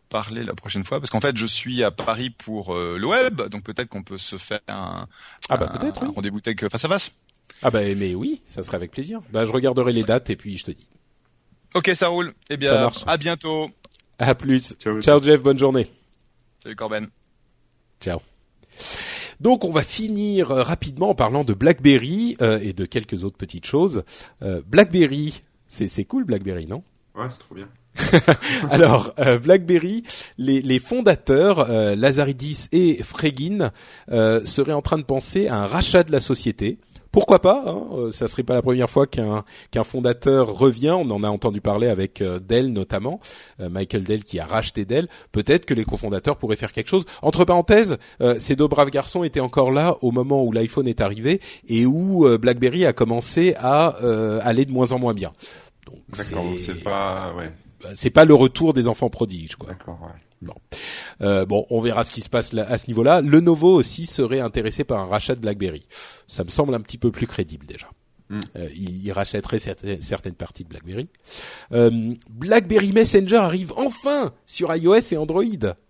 parler la prochaine fois, parce qu'en fait je suis à Paris pour le web, donc peut-être qu'on peut se faire un rendez-vous tech face à face. Ah bah mais oui, ça serait avec plaisir. Bah je regarderai les dates et puis je te dis. Ok, ça roule. Eh bien, à bientôt. À plus. Ciao Jeff, bonne journée. Salut Corben. Ciao. Donc on va finir rapidement en parlant de BlackBerry et de quelques autres petites choses. BlackBerry, c'est cool BlackBerry, non ? Ouais, c'est trop bien. Alors, BlackBerry, les fondateurs, Lazaridis et Fregin, seraient en train de penser à un rachat de la société. Pourquoi pas, hein, ça serait pas la première fois qu'un fondateur revient. On en a entendu parler avec Dell notamment, Michael Dell qui a racheté Dell. Peut-être que les cofondateurs pourraient faire quelque chose. Entre parenthèses, ces deux braves garçons étaient encore là au moment où l'iPhone est arrivé et où BlackBerry a commencé à aller de moins en moins bien. Donc, d'accord, c'est pas, ouais. C'est pas le retour des enfants prodiges, quoi. D'accord, ouais. Bon, on verra ce qui se passe là, à ce niveau-là. Lenovo aussi serait intéressé par un rachat de BlackBerry. Ça me semble un petit peu plus crédible déjà. Il rachèterait certaines parties de BlackBerry. BlackBerry Messenger arrive enfin sur iOS et Android.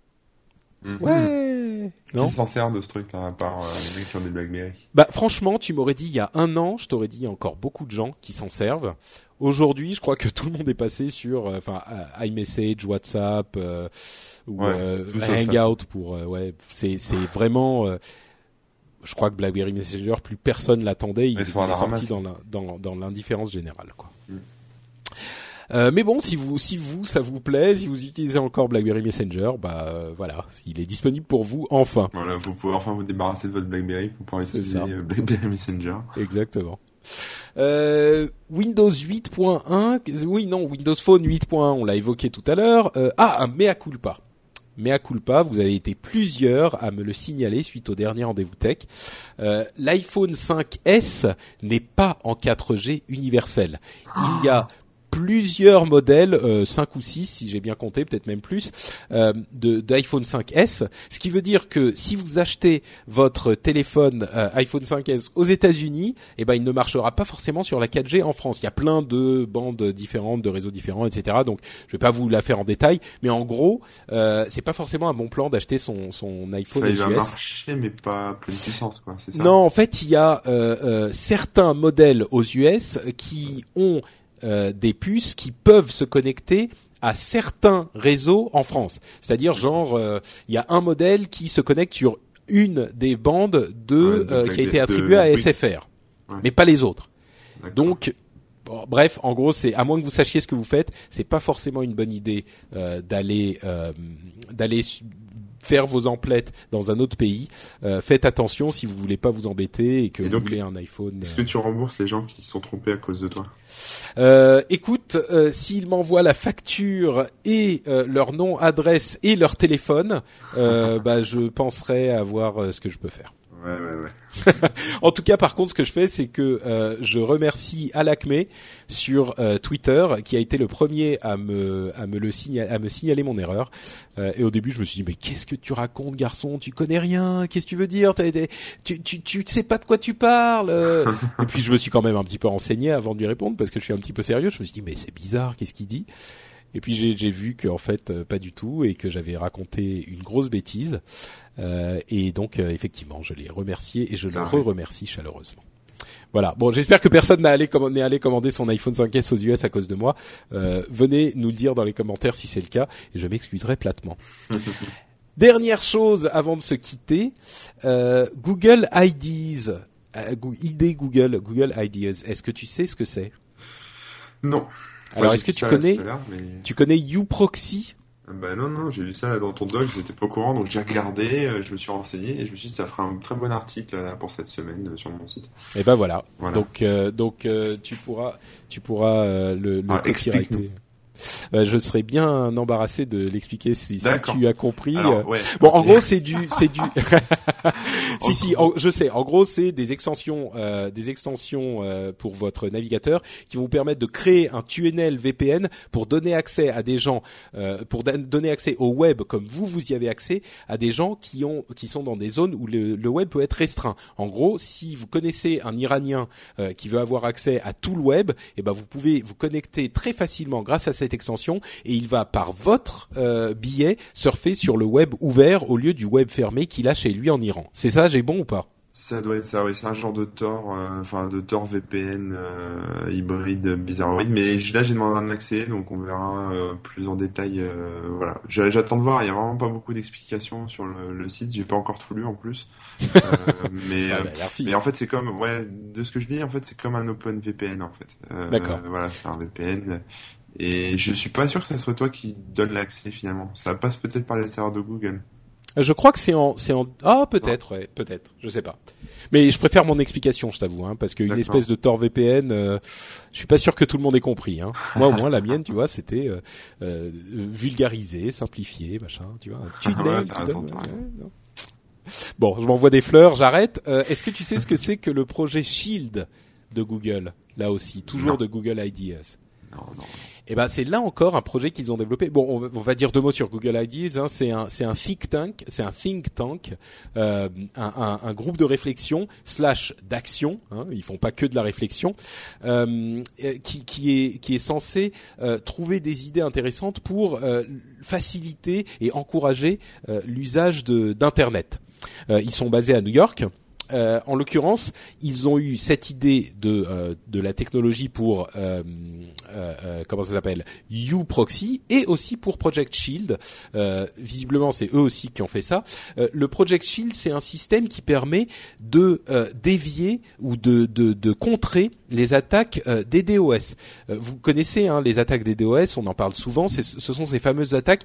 Ouais. Qui s'en sert de ce truc-là, à part les mecs qui ont des BlackBerry? Bah, franchement, tu m'aurais dit il y a un an, je t'aurais dit il y a encore beaucoup de gens qui s'en servent. Aujourd'hui, je crois que tout le monde est passé sur, iMessage, WhatsApp, ou Hangout pour, c'est vraiment, je crois que BlackBerry Messenger, plus personne l'attendait, il est sorti dans l'indifférence générale, quoi. Mais bon, si vous ça vous plaît, si vous utilisez encore BlackBerry Messenger, voilà, il est disponible pour vous enfin. Voilà, vous pouvez enfin vous débarrasser de votre BlackBerry pour pouvoir utiliser BlackBerry Messenger. Exactement. Windows 8.1, Windows Phone 8.1, on l'a évoqué tout à l'heure. Un mea culpa. Mea culpa, vous avez été plusieurs à me le signaler suite au dernier rendez-vous tech. L'iPhone 5S n'est pas en 4G universel. Il y a plusieurs modèles, 5 ou 6 si j'ai bien compté, peut-être même plus, d'iPhone 5S, ce qui veut dire que si vous achetez votre téléphone iPhone 5S aux États-Unis, il ne marchera pas forcément sur la 4G en France. Il y a plein de bandes différentes, de réseaux différents, etc. Donc je vais pas vous la faire en détail, mais en gros, c'est pas forcément un bon plan d'acheter son iPhone aux US. Il va marcher, mais pas pleine puissance, quoi. C'est ça. Non, en fait, il y a certains modèles aux US qui ont des puces qui peuvent se connecter à certains réseaux en France. C'est-à-dire il y a un modèle qui se connecte sur une des bandes qui a été attribuée à SFR, mais pas les autres. D'accord. Donc bref, en gros, c'est à moins que vous sachiez ce que vous faites, c'est pas forcément une bonne idée d'aller faire vos emplettes dans un autre pays. Faites attention si vous voulez pas vous embêter et que vous voulez un iPhone. Est-ce que tu rembourses les gens qui se sont trompés à cause de toi? Écoute, s'ils m'envoient la facture et leur nom, adresse et leur téléphone, je penserai à voir ce que je peux faire. Ouais. En tout cas, par contre, ce que je fais, c'est que je remercie Alacme sur Twitter, qui a été le premier à me signaler mon erreur. Et au début, je me suis dit, mais qu'est-ce que tu racontes, garçon? Tu connais rien. Qu'est-ce que tu veux dire? Tu sais pas de quoi tu parles. Et puis, je me suis quand même un petit peu renseigné avant de lui répondre, parce que je suis un petit peu sérieux. Je me suis dit, mais c'est bizarre, qu'est-ce qu'il dit? Et puis j'ai vu qu'en fait pas du tout, et que j'avais raconté une grosse bêtise. Et donc effectivement, je l'ai remercié et je le remercie chaleureusement. Voilà. Bon, j'espère que personne n'est allé commander son iPhone 5S aux US à cause de moi. Venez nous le dire dans les commentaires si c'est le cas, et je m'excuserai platement. Dernière chose avant de se quitter, Google IDs, Google Ideas. Est-ce que tu sais ce que c'est? Non. Alors, est-ce que tu connais uProxy? Non, j'ai vu ça dans ton doc, j'étais pas au courant, donc j'ai regardé, je me suis renseigné et je me suis dit ça fera un très bon article pour cette semaine sur mon site. Et voilà. Donc tu pourras le copyrighter. Je serais bien embarrassé de l'expliquer si tu as compris. Alors, en gros, c'est du je sais. En gros, c'est des extensions pour votre navigateur qui vont vous permettre de créer un tunnel VPN pour donner accès à des gens, pour donner accès au web comme vous y avez accès à des gens qui sont dans des zones où le web peut être restreint. En gros, si vous connaissez un Iranien qui veut avoir accès à tout le web, vous pouvez vous connecter très facilement grâce à cette extension et il va par votre biais surfer sur le web ouvert au lieu du web fermé qu'il a chez lui en Iran. C'est ça, j'ai bon ou pas? Ça doit être ça, oui, c'est un genre de Tor, de Tor VPN hybride, bizarroïde, mais là j'ai demandé un accès, donc on verra plus en détail. Voilà, j'attends de voir. Il y a vraiment pas beaucoup d'explications sur le site. J'ai pas encore tout lu en plus, mais en fait c'est comme, de ce que je dis, en fait c'est comme un OpenVPN en fait. D'accord. Voilà, c'est un VPN. Et je suis pas sûr que ça soit toi qui donne l'accès finalement. Ça passe peut-être par les serveurs de Google. Je crois que c'est en peut-être, ouais, peut-être, je sais pas. Mais je préfère mon explication, je t'avoue, parce qu'une espèce de Tor VPN, je suis pas sûr que tout le monde ait compris. Moi, au moins, la mienne, tu vois, c'était vulgarisé, simplifié, machin, tu vois, un tunnel. Bon, je m'envoie des fleurs, j'arrête. Est-ce que tu sais ce que c'est que le projet Shield de Google, là aussi, toujours de Google Ideas? Non. Eh ben, c'est là encore un projet qu'ils ont développé. Bon, on va dire deux mots sur Google Ideas. C'est un think tank, un groupe de réflexion / d'action. Ils font pas que de la réflexion, qui est censé trouver des idées intéressantes pour faciliter et encourager l'usage d'internet. Ils sont basés à New York. En l'occurrence, ils ont eu cette idée de la technologie pour comment ça s'appelle, uProxy, et aussi pour Project Shield. Visiblement, c'est eux aussi qui ont fait ça. Le Project Shield, c'est un système qui permet de dévier ou de contrer les attaques des DOS. Vous connaissez les attaques des DOS, on en parle souvent. Ce sont ces fameuses attaques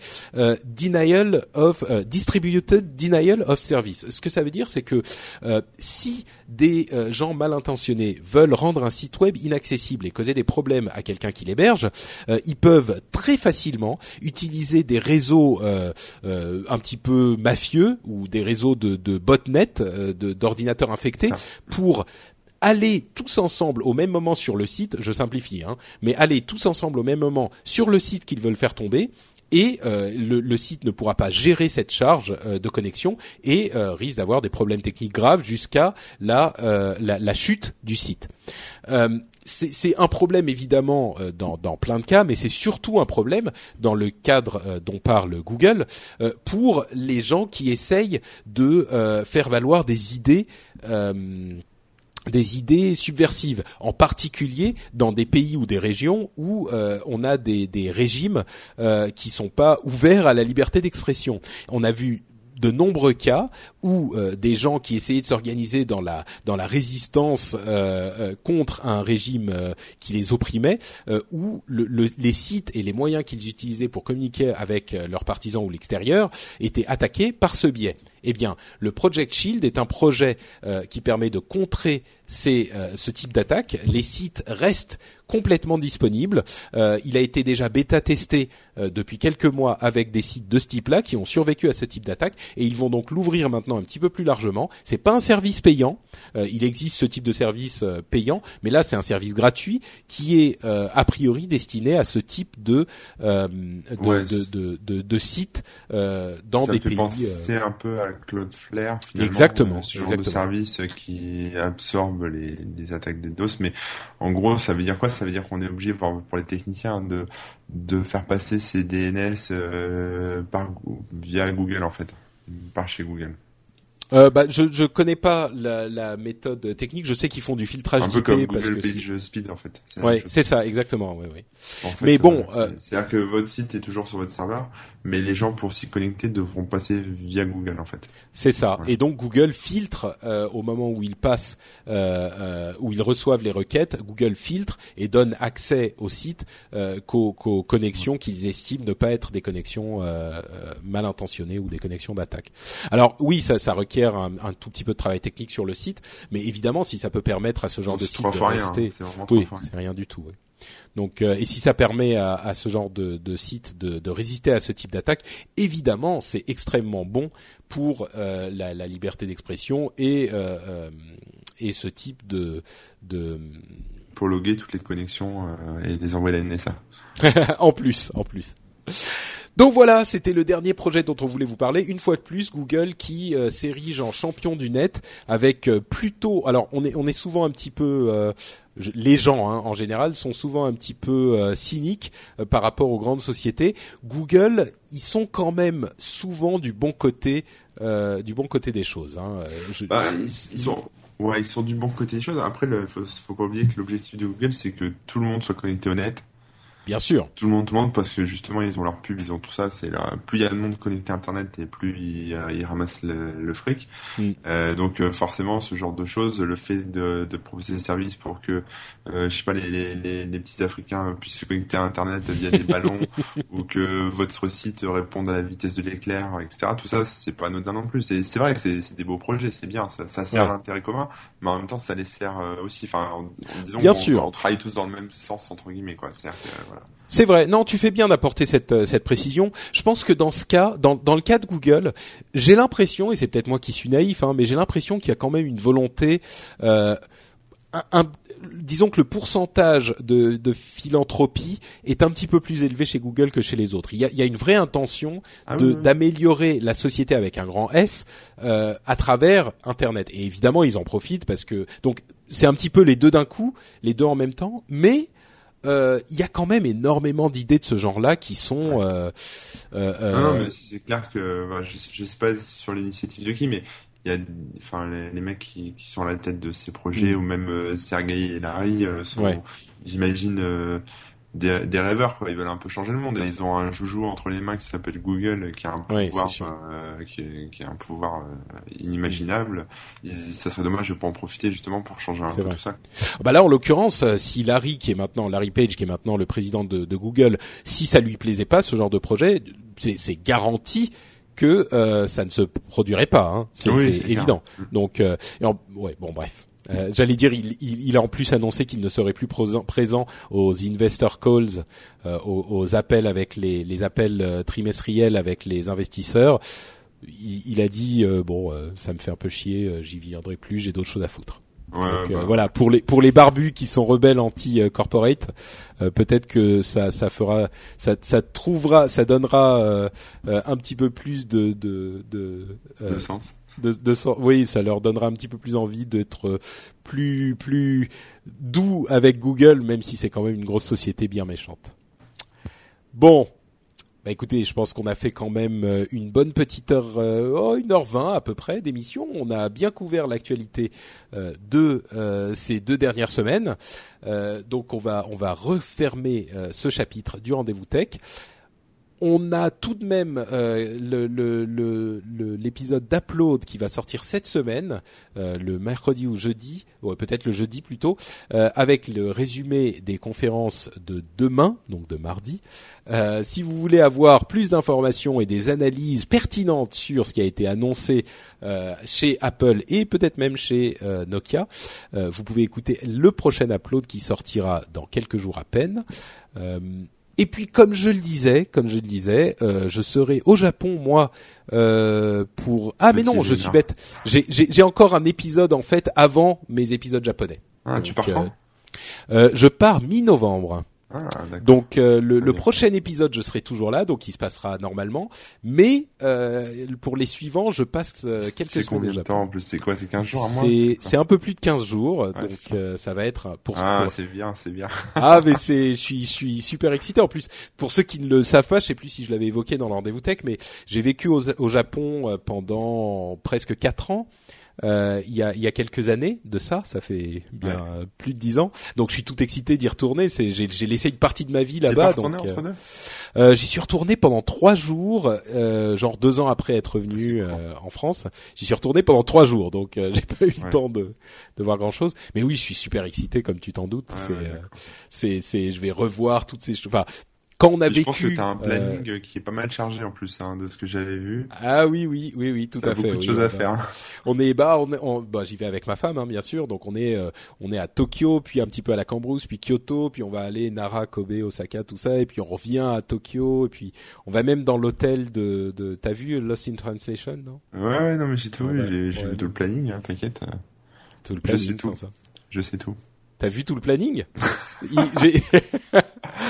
distributed denial of service. Ce que ça veut dire, c'est que si des gens mal intentionnés veulent rendre un site web inaccessible et causer des problèmes à quelqu'un qui l'héberge, ils peuvent très facilement utiliser des réseaux un petit peu mafieux ou des réseaux de botnet, d'ordinateurs infectés, pour aller tous ensemble au même moment sur le site, je simplifie, mais aller tous ensemble au même moment sur le site qu'ils veulent faire tomber, et le site ne pourra pas gérer cette charge de connexion et risque d'avoir des problèmes techniques graves jusqu'à la chute du site. C'est un problème évidemment dans plein de cas, mais c'est surtout un problème dans le cadre dont parle Google pour les gens qui essayent de faire valoir des idées subversives, en particulier dans des pays ou des régions où on a des régimes qui sont pas ouverts à la liberté d'expression. On a vu de nombreux cas où des gens qui essayaient de s'organiser dans la résistance contre un régime qui les opprimait, où les sites et les moyens qu'ils utilisaient pour communiquer avec leurs partisans ou l'extérieur étaient attaqués par ce biais. Eh bien, le Project Shield est un projet qui permet de contrer ce type d'attaque. Les sites restent complètement disponibles. Il a été déjà bêta-testé depuis quelques mois avec des sites de ce type-là qui ont survécu à ce type d'attaque, et ils vont donc l'ouvrir maintenant un petit peu plus largement. C'est pas un service payant. Il existe ce type de service payant, mais là c'est un service gratuit qui est a priori destiné à ce type de sites dans des pays. Ça fait penser un peu à Cloudflare finalement. Exactement. Ce genre de service qui absorbe les attaques des DOS, mais en gros ça veut dire quoi? Ça veut dire qu'on est obligé pour les techniciens de faire passer ces DNS via Google en fait, par chez Google. Je connais pas la méthode technique. Je sais qu'ils font du filtrage un d'IP peu comme parce Google que Page Speed en fait. C'est ça exactement. Oui. En fait, mais bon, c'est-à-dire que votre site est toujours sur votre serveur, mais les gens pour s'y connecter devront passer via Google en fait. C'est ça. Ouais. Et donc Google filtre au moment où ils passent, où ils reçoivent les requêtes. Google filtre et donne accès au site qu'aux connexions qu'ils estiment ne pas être des connexions mal intentionnées ou des connexions d'attaque. Alors oui, ça requiert un tout petit peu de travail technique sur le site, mais évidemment si ça peut permettre à ce genre de site de rester, c'est rien du tout. Oui. Donc, et si ça permet à ce genre de site de résister à ce type d'attaque, évidemment, c'est extrêmement bon pour la liberté d'expression et ce type de pour loguer toutes les connexions et les envoyer à la NSA. en plus. Donc voilà, c'était le dernier projet dont on voulait vous parler. Une fois de plus, Google qui s'érige en champion du net avec plutôt. Alors on est souvent un petit peu les gens en général sont souvent un petit peu cyniques par rapport aux grandes sociétés. Google, ils sont quand même souvent du bon côté des choses. Ils sont du bon côté des choses. Après, faut pas oublier que l'objectif de Google, c'est que tout le monde soit connecté au net. Bien sûr. Tout le monde, parce que justement, ils ont leur pub, ils ont tout ça. C'est là, plus il y a de monde connecté à Internet et plus ils ramassent le fric. Donc, forcément, ce genre de choses, le fait de proposer des services pour que, je sais pas, les petits Africains puissent se connecter à Internet via des ballons, ou que votre site réponde à la vitesse de l'éclair, etc. Tout ça, c'est pas anodin non plus. C'est vrai que c'est des beaux projets, c'est bien. Ça sert à l'intérêt commun, mais en même temps, ça les sert aussi. Enfin, disons, on travaille tous dans le même sens entre guillemets, quoi. C'est-à-dire que, voilà. C'est vrai. Non, tu fais bien d'apporter cette précision. Je pense que dans ce cas, dans le cas de Google, j'ai l'impression, et c'est peut-être moi qui suis naïf, mais j'ai l'impression qu'il y a quand même une volonté. Disons que le pourcentage de philanthropie est un petit peu plus élevé chez Google que chez les autres. Il y a une vraie intention d'améliorer la société avec un grand S à travers Internet. Et évidemment, ils en profitent parce que donc c'est un petit peu les deux d'un coup, les deux en même temps, mais il y a quand même énormément d'idées de ce genre-là qui sont. Non, mais c'est clair que je sais pas sur l'initiative de qui, mais il y a, enfin, les mecs qui sont à la tête de ces projets, ou même Sergey et Larry sont, j'imagine, des rêveurs, quoi. Ils veulent un peu changer le monde. Et ils ont un joujou entre les mains qui s'appelle Google, qui a un pouvoir, qui a un pouvoir inimaginable. Et ça serait dommage de pas en profiter justement pour changer un peu tout ça. Bah là, en l'occurrence, si Larry Page, qui est maintenant le président de Google, si ça lui plaisait pas ce genre de projet, c'est garanti que ça ne se produirait pas. C'est évident. Donc, bref. J'allais dire, il a en plus annoncé qu'il ne serait plus présent aux investor calls, aux appels avec les appels trimestriels avec les investisseurs. Il a dit ça me fait un peu chier, j'y viendrai plus, j'ai d'autres choses à foutre. Voilà, pour les barbus qui sont rebelles anti-corporate, peut-être que ça donnera un petit peu plus de sens. Oui, ça leur donnera un petit peu plus envie d'être plus doux avec Google, même si c'est quand même une grosse société bien méchante. Bon. Bah écoutez, je pense qu'on a fait quand même une bonne petite heure, 1h20 à peu près d'émission. On a bien couvert l'actualité de ces 2 dernières semaines. Donc on va refermer ce chapitre du Rendez-vous Tech. On a tout de même l'épisode d'Upload qui va sortir cette semaine, le mercredi ou jeudi, ou peut-être le jeudi plutôt, avec le résumé des conférences de demain, donc de mardi. Si vous voulez avoir plus d'informations et des analyses pertinentes sur ce qui a été annoncé chez Apple et peut-être même chez Nokia, vous pouvez écouter le prochain Upload qui sortira dans quelques jours à peine. Et puis, comme je le disais, je serai au Japon, moi, pour... Ah, mais non, je suis bête. J'ai encore un épisode, en fait, avant mes épisodes japonais. Ah, donc, tu pars quand je pars mi-novembre. Ah, d'accord. Donc le prochain épisode, je serai toujours là, donc il se passera normalement. Mais pour les suivants, je passe quelques semaines. C'est combien de temps en plus? C'est quoi? C'est 15 jours à moi? C'est un peu plus de 15 jours, donc ça va être pour. Ah, c'est bien. Ah, mais je suis super excité. En plus, pour ceux qui ne le savent pas, je sais plus si je l'avais évoqué dans le Rendez-vous Tech, mais j'ai vécu au Japon pendant presque 4 ans. Il y a quelques années de ça fait bien plus de 10 ans. Donc je suis tout excité d'y retourner. J'ai laissé une partie de ma vie là-bas. T'es pas retourné entre deux? J'y suis retourné pendant 3 jours, genre 2 ans après être revenu en France. J'y suis retourné pendant 3 jours, donc j'ai pas eu le temps de voir grand-chose. Mais oui, je suis super excité, comme tu t'en doutes. Je vais revoir toutes ces choses. Enfin, quand on a vécu, je pense que t'as un planning qui est pas mal chargé en plus, de ce que j'avais vu. Ah oui, tout à fait. Beaucoup de choses à faire. J'y vais avec ma femme, bien sûr. Donc on est à Tokyo, puis un petit peu à la Cambrousse, puis Kyoto, puis on va aller Nara, Kobe, Osaka, tout ça, et puis on revient à Tokyo, et puis on va même dans l'hôtel de t'as vu Lost in Translation, non? Ouais, non, mais j'ai tout vu, j'ai vu tout le planning, t'inquiète. Tout le planning, je sais tout. Je sais tout. T'as vu tout le planning?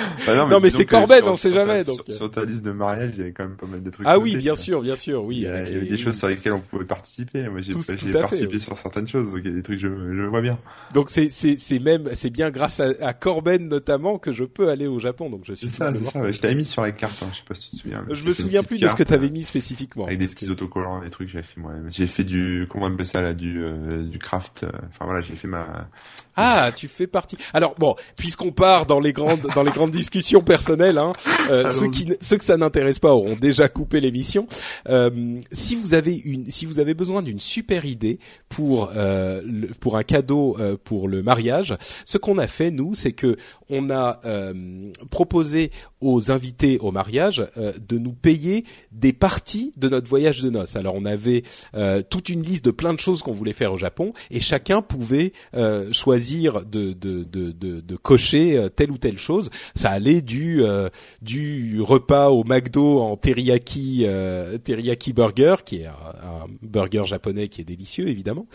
Non, mais c'est Corben, on sait jamais. Donc sur ta liste de mariage, il y avait quand même pas mal de trucs. Ah oui, bien sûr, oui. Il y avait des choses sur lesquelles on pouvait participer. Moi, j'ai participé sur certaines choses, donc il y a des trucs je vois bien. Donc c'est bien grâce à Corben notamment que je peux aller au Japon. Donc je suis. C'est ça. Ouais, je t'avais mis sur la carte. Je sais pas si tu te souviens. Je me souviens plus de ce que t'avais mis spécifiquement. Avec des skis autocollants, des trucs, j'avais fait moi. J'ai fait du comment on appelle ça là, du craft. Enfin voilà, j'ai fait ma. Ah, tu fais partie. Alors bon, puisqu'on part dans les grandes discussions personnelles, ceux que ça n'intéresse pas auront déjà coupé l'émission. Si vous avez besoin d'une super idée pour un cadeau pour le mariage, ce qu'on a fait nous, c'est que on a proposé aux invités au mariage de nous payer des parties de notre voyage de noces. Alors on avait toute une liste de plein de choses qu'on voulait faire au Japon et chacun pouvait choisir de cocher telle ou telle chose. Ça allait du repas au McDo en teriyaki burger, qui est un burger japonais qui est délicieux évidemment,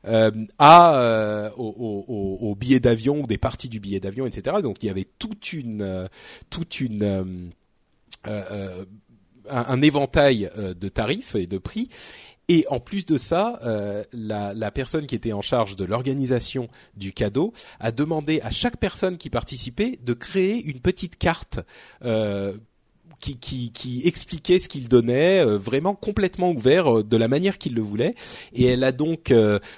au billet d'avion ou des parties du billet d'avion, etc. Donc il y avait un éventail de tarifs et de prix. Et en plus de ça, la personne qui était en charge de l'organisation du cadeau a demandé à chaque personne qui participait de créer une petite carte qui expliquait ce qu'il donnait, vraiment complètement ouvert de la manière qu'il le voulait. Et elle a donc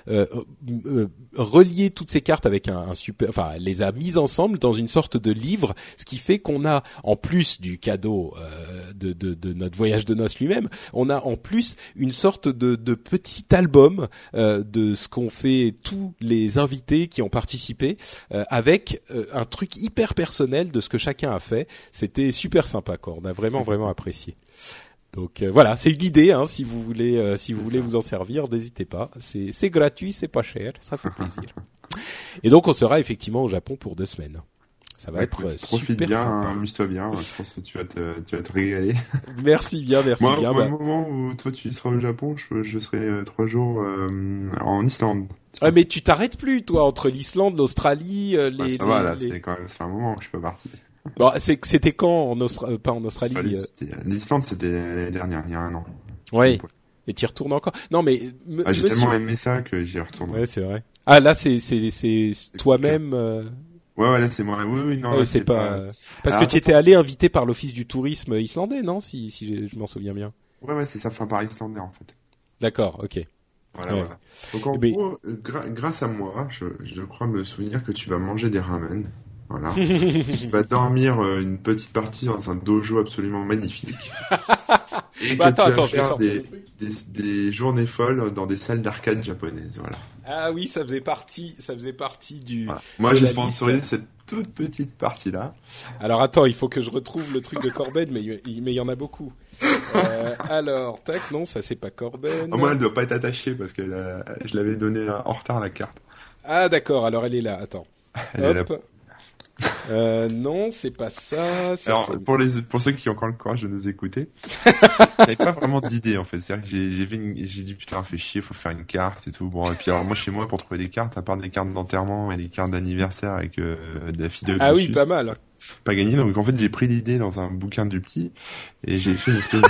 relié toutes ces cartes avec elle les a mises ensemble dans une sorte de livre, ce qui fait qu'on a, en plus du cadeau de notre voyage de noces lui-même, on a en plus une sorte de petit album de ce qu'ont fait tous les invités qui ont participé, avec un truc hyper personnel de ce que chacun a fait. C'était super sympa, quoi. On a vraiment apprécié. Donc voilà, c'est une idée, hein, si vous voulez vous en servir, n'hésitez pas. C'est gratuit, c'est pas cher, ça fait plaisir. Et donc on sera effectivement au Japon pour 2 semaines. Ça va être profite super bien, sympa. amuse-toi bien. Je pense que tu vas te régaler. Merci bien. Moi, au moment où toi tu seras au Japon, je serai 3 jours en Islande. Ouais, mais tu t'arrêtes plus, toi, entre l'Islande, l'Australie, c'est un moment que je suis pas parti. Bon, c'était quand pas en Australie. L'Islande, c'était l'année dernière, il y a 1 an. Ouais. Et tu y retournes encore. Non, mais j'ai tellement aimé ça que j'y retourne. Ouais, c'est vrai. Ah, là, c'est toi-même. Ouais, là c'est moi. Oui, non. Ouais, c'est pas. Parce que tu étais allé invité par l'office du tourisme islandais, non, si je m'en souviens bien. Ouais, c'est ça, par islandais en fait. D'accord, ok. Voilà. Donc en gros, grâce à moi, je crois me souvenir que tu vas manger des ramen. Voilà. Tu vas dormir une petite partie dans un dojo absolument magnifique. Et tu vas faire des journées folles dans des salles d'arcade japonaises. Voilà. Ah oui, ça faisait partie du. Voilà. Moi, j'ai sponsorisé cette toute petite partie-là. Alors attends, il faut que je retrouve le truc de Corben, mais il y en a beaucoup. Alors, tac, non, ça c'est pas Corben. Moi, elle doit pas être attachée parce que je l'avais donné en retard la carte. Ah d'accord, alors elle est là. Attends. Elle est là. Non, c'est pas ça. Alors, pour ceux qui ont encore le courage de nous écouter, j'avais pas vraiment d'idée, en fait. C'est-à-dire que j'ai dit, putain, fait chier, faut faire une carte et tout. Bon, et puis, alors, moi, chez moi, pour trouver des cartes, à part des cartes d'enterrement et des cartes d'anniversaire avec, de la fidèle. Ah oui, pas mal. Pas gagné. Donc, en fait, j'ai pris l'idée dans un bouquin du petit et j'ai fait une espèce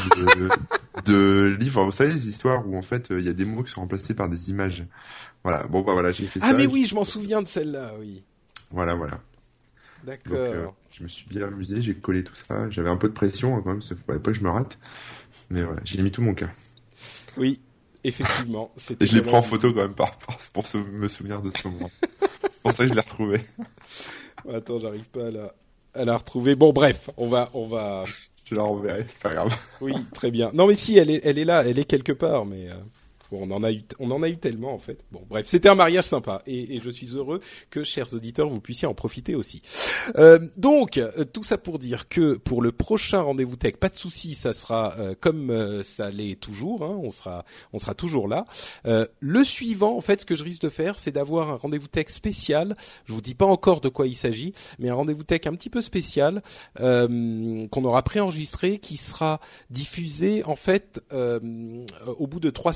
de livre. Vous savez, les histoires où, en fait, il y a des mots qui sont remplacés par des images. Voilà. Bon, bah, voilà, j'ai fait ça. Ah, mais oui, je m'en souviens de celle-là, oui. Voilà. D'accord. Donc, je me suis bien amusé, j'ai collé tout ça. J'avais un peu de pression quand même, il fallait pas que je me rate. Mais voilà, j'ai mis tout mon cœur. Oui, effectivement. Et je les prends en photo quand même pour me souvenir de ce moment. C'est pour ça que je l'ai retrouvé. Attends, j'arrive pas à la retrouver. Bon, bref, on va. Je la renverrai, c'est pas grave. Oui, très bien. Non, mais si, elle est là, elle est quelque part, mais. Bon, on en a eu tellement en fait. Bon, bref, c'était un mariage sympa et je suis heureux que, chers auditeurs, vous puissiez en profiter aussi. Donc, tout ça pour dire que pour le prochain rendez-vous tech, pas de souci, ça sera comme ça l'est toujours. Hein, on sera toujours là. Le suivant, en fait, ce que je risque de faire, c'est d'avoir un rendez-vous tech spécial. Je vous dis pas encore de quoi il s'agit, mais un rendez-vous tech un petit peu spécial qu'on aura préenregistré, qui sera diffusé en fait au bout de 3 semaines.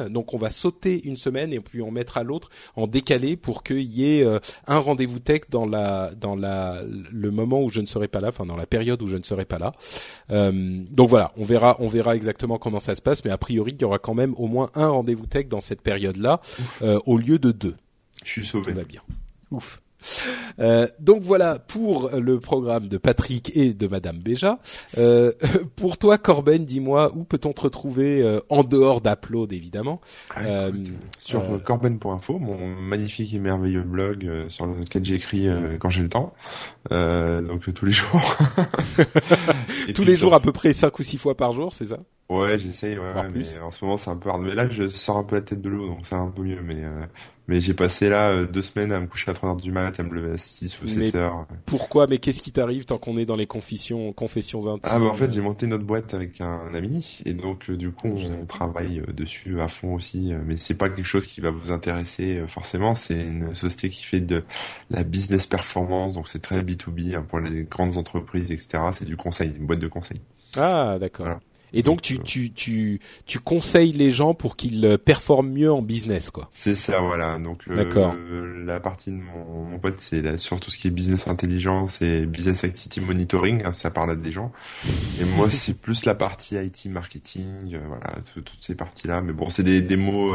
donc on va sauter une semaine et puis on mettra l'autre en décalé pour qu'il y ait un rendez-vous tech dans le moment où je ne serai pas là, enfin dans la période où je ne serai pas là. Donc voilà, on verra exactement comment ça se passe, mais a priori il y aura quand même au moins un rendez-vous tech dans cette période-là au lieu de 2. Je suis sauvé. Tout va bien. Ouf. Donc voilà pour le programme de Patrick et de Madame Béja. Pour toi, Corben, dis-moi où peut-on te retrouver en dehors d'Upload évidemment. Sur corben.info, mon magnifique et merveilleux blog sur lequel j'écris quand j'ai le temps. Donc tous les jours. Tous les jours à peu près 5 ou 6 fois par jour, c'est ça? Ouais, j'essaye, mais en ce moment c'est un peu hard. Mais là, je sors un peu la tête de l'eau, donc c'est un peu mieux. Mais j'ai passé là 2 semaines à me coucher à 3h du mat, à me lever à 6 ou 7h. Pourquoi? Mais qu'est-ce qui t'arrive tant qu'on est dans les confessions intimes? Ah bah en fait, j'ai monté notre boîte avec un ami, et donc du coup on travaille dessus à fond aussi. Mais c'est pas quelque chose qui va vous intéresser forcément. C'est une société qui fait de la business performance, donc c'est très B2B pour les grandes entreprises, etc. C'est du conseil, une boîte de conseil. Ah d'accord. Voilà. Et donc tu conseilles les gens pour qu'ils performent mieux en business, quoi. C'est ça, voilà. Donc la partie de mon pote, c'est sur tout ce qui est business intelligence et business activity monitoring, hein, ça parle des gens. Et moi, c'est plus la partie IT marketing, voilà, toutes ces parties-là. Mais bon, c'est des mots.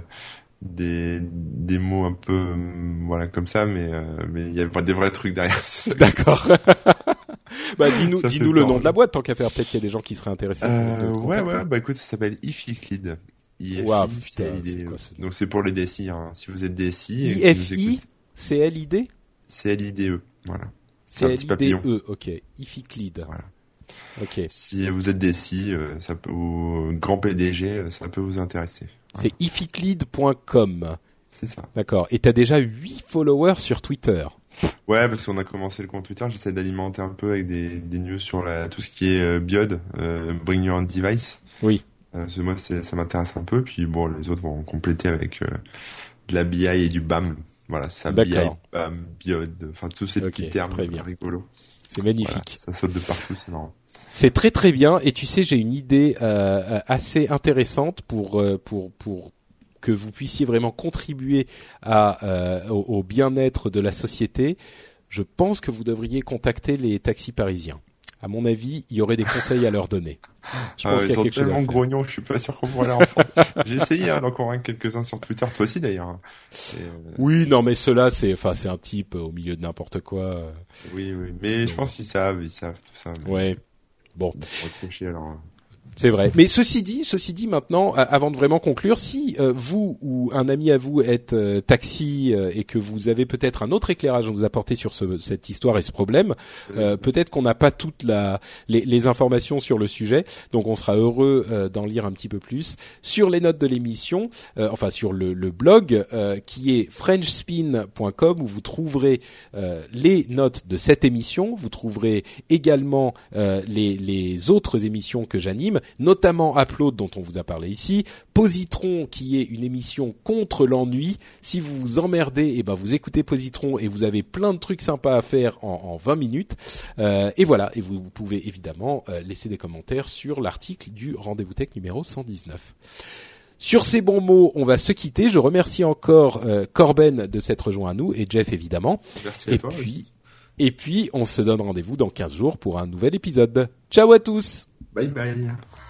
Des mots un peu voilà comme ça, mais il y a des vrais trucs derrière. D'accord. Bah dis-nous le nom de la boîte tant qu'à faire, peut-être qu'il y a des gens qui seraient intéressés. Bah écoute, ça s'appelle IFICLID. Wow, putain, c'est quoi, donc c'est pour les DSI, hein. Si vous êtes DSI, IFI, c'est LID, c'est LIDE, voilà. C'est LIDE, ok. IFICLID. Voilà. Ok. Si vous êtes DSI, ça peut, ou grand PDG, ça peut vous intéresser. Voilà. C'est ificlead.com. C'est ça. D'accord. Et t'as déjà 8 followers sur Twitter. Ouais, parce qu'on a commencé le compte Twitter, j'essaie d'alimenter un peu avec des news sur tout ce qui est BIOD, Bring Your Own Device. Oui. Moi, ça m'intéresse un peu, puis bon, les autres vont compléter avec de la BI et du BAM. Voilà, ça BI, BAM, BIOD, enfin tous ces petits termes rigolos. C'est magnifique. Voilà, ça saute de partout, c'est marrant. C'est très très bien, et tu sais, j'ai une idée assez intéressante pour que vous puissiez vraiment contribuer au bien-être de la société. Je pense que vous devriez contacter les taxis parisiens. À mon avis, il y aurait des conseils à leur donner. Je pense qu'il y a quelque chose à faire. Ils sont tellement grognons, je suis pas sûr qu'on pourrait leur en faire. J'ai essayé d'en convaincre quelques-uns sur Twitter, toi aussi d'ailleurs. Oui, non, mais ceux-là, c'est un type au milieu de n'importe quoi. Oui, mais je pense qu'ils savent tout ça. Mais... Ouais. Bon. Alors... C'est vrai. Mais ceci dit maintenant, avant de vraiment conclure, si vous ou un ami à vous êtes taxi et que vous avez peut-être un autre éclairage à nous apporter sur cette histoire et ce problème, peut-être qu'on n'a pas toutes les informations sur le sujet, donc on sera heureux d'en lire un petit peu plus sur les notes de l'émission, enfin sur le blog qui est frenchspin.com, où vous trouverez les notes de cette émission. Vous trouverez également les autres émissions que j'anime, notamment Upload dont on vous a parlé ici, Positron qui est une émission contre l'ennui. Si vous vous emmerdez, et ben vous écoutez Positron et vous avez plein de trucs sympas à faire en 20 minutes. Et voilà, et vous pouvez évidemment laisser des commentaires sur l'article du Rendez-vous Tech numéro 119. Sur ces bons mots, on va se quitter. Je remercie encore Corben de s'être rejoint à nous et Jeff évidemment. Merci à toi. Et puis on se donne rendez-vous dans 15 jours pour un nouvel épisode. Ciao à tous. Bye bye.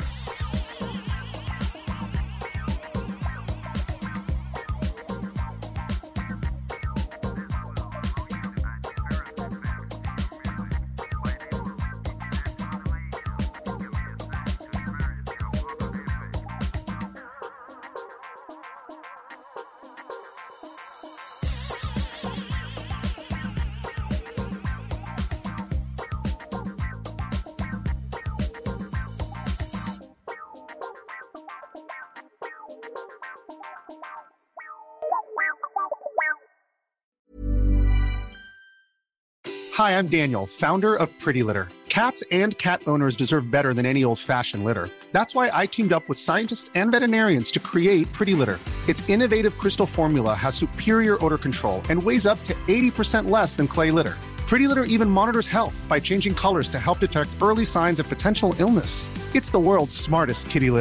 Hi, I'm Daniel, founder of Pretty Litter. Cats and cat owners deserve better than any old-fashioned litter. That's why I teamed up with scientists and veterinarians to create Pretty Litter. Its innovative crystal formula has superior odor control and weighs up to 80% less than clay litter. Pretty Litter even monitors health by changing colors to help detect early signs of potential illness. It's the world's smartest kitty litter.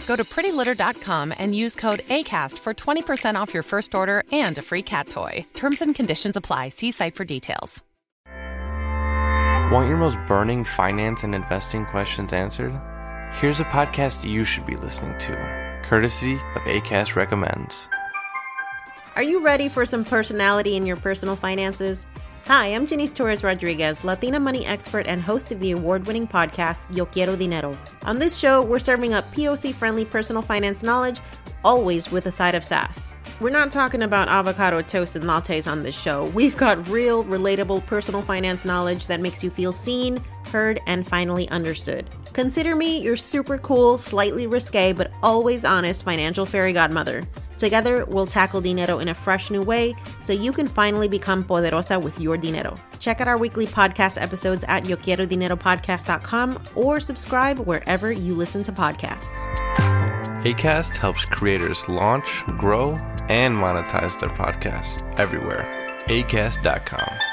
Go to prettylitter.com and use code ACAST for 20% off your first order and a free cat toy. Terms and conditions apply. See site for details. Want your most burning finance and investing questions answered? Here's a podcast you should be listening to, courtesy of Acast Recommends. Are you ready for some personality in your personal finances? Hi, I'm Janice Torres Rodriguez, Latina money expert and host of the award-winning podcast, Yo Quiero Dinero. On this show, we're serving up POC-friendly personal finance knowledge, always with a side of sass. We're not talking about avocado toast and lattes on this show. We've got real, relatable personal finance knowledge that makes you feel seen, heard, and finally understood. Consider me your super cool, slightly risque, but always honest financial fairy godmother. Together, we'll tackle dinero in a fresh new way so you can finally become poderosa with your dinero. Check out our weekly podcast episodes at yoquierodineropodcast.com or subscribe wherever you listen to podcasts. Acast helps creators launch, grow, and monetize their podcasts everywhere. Acast.com.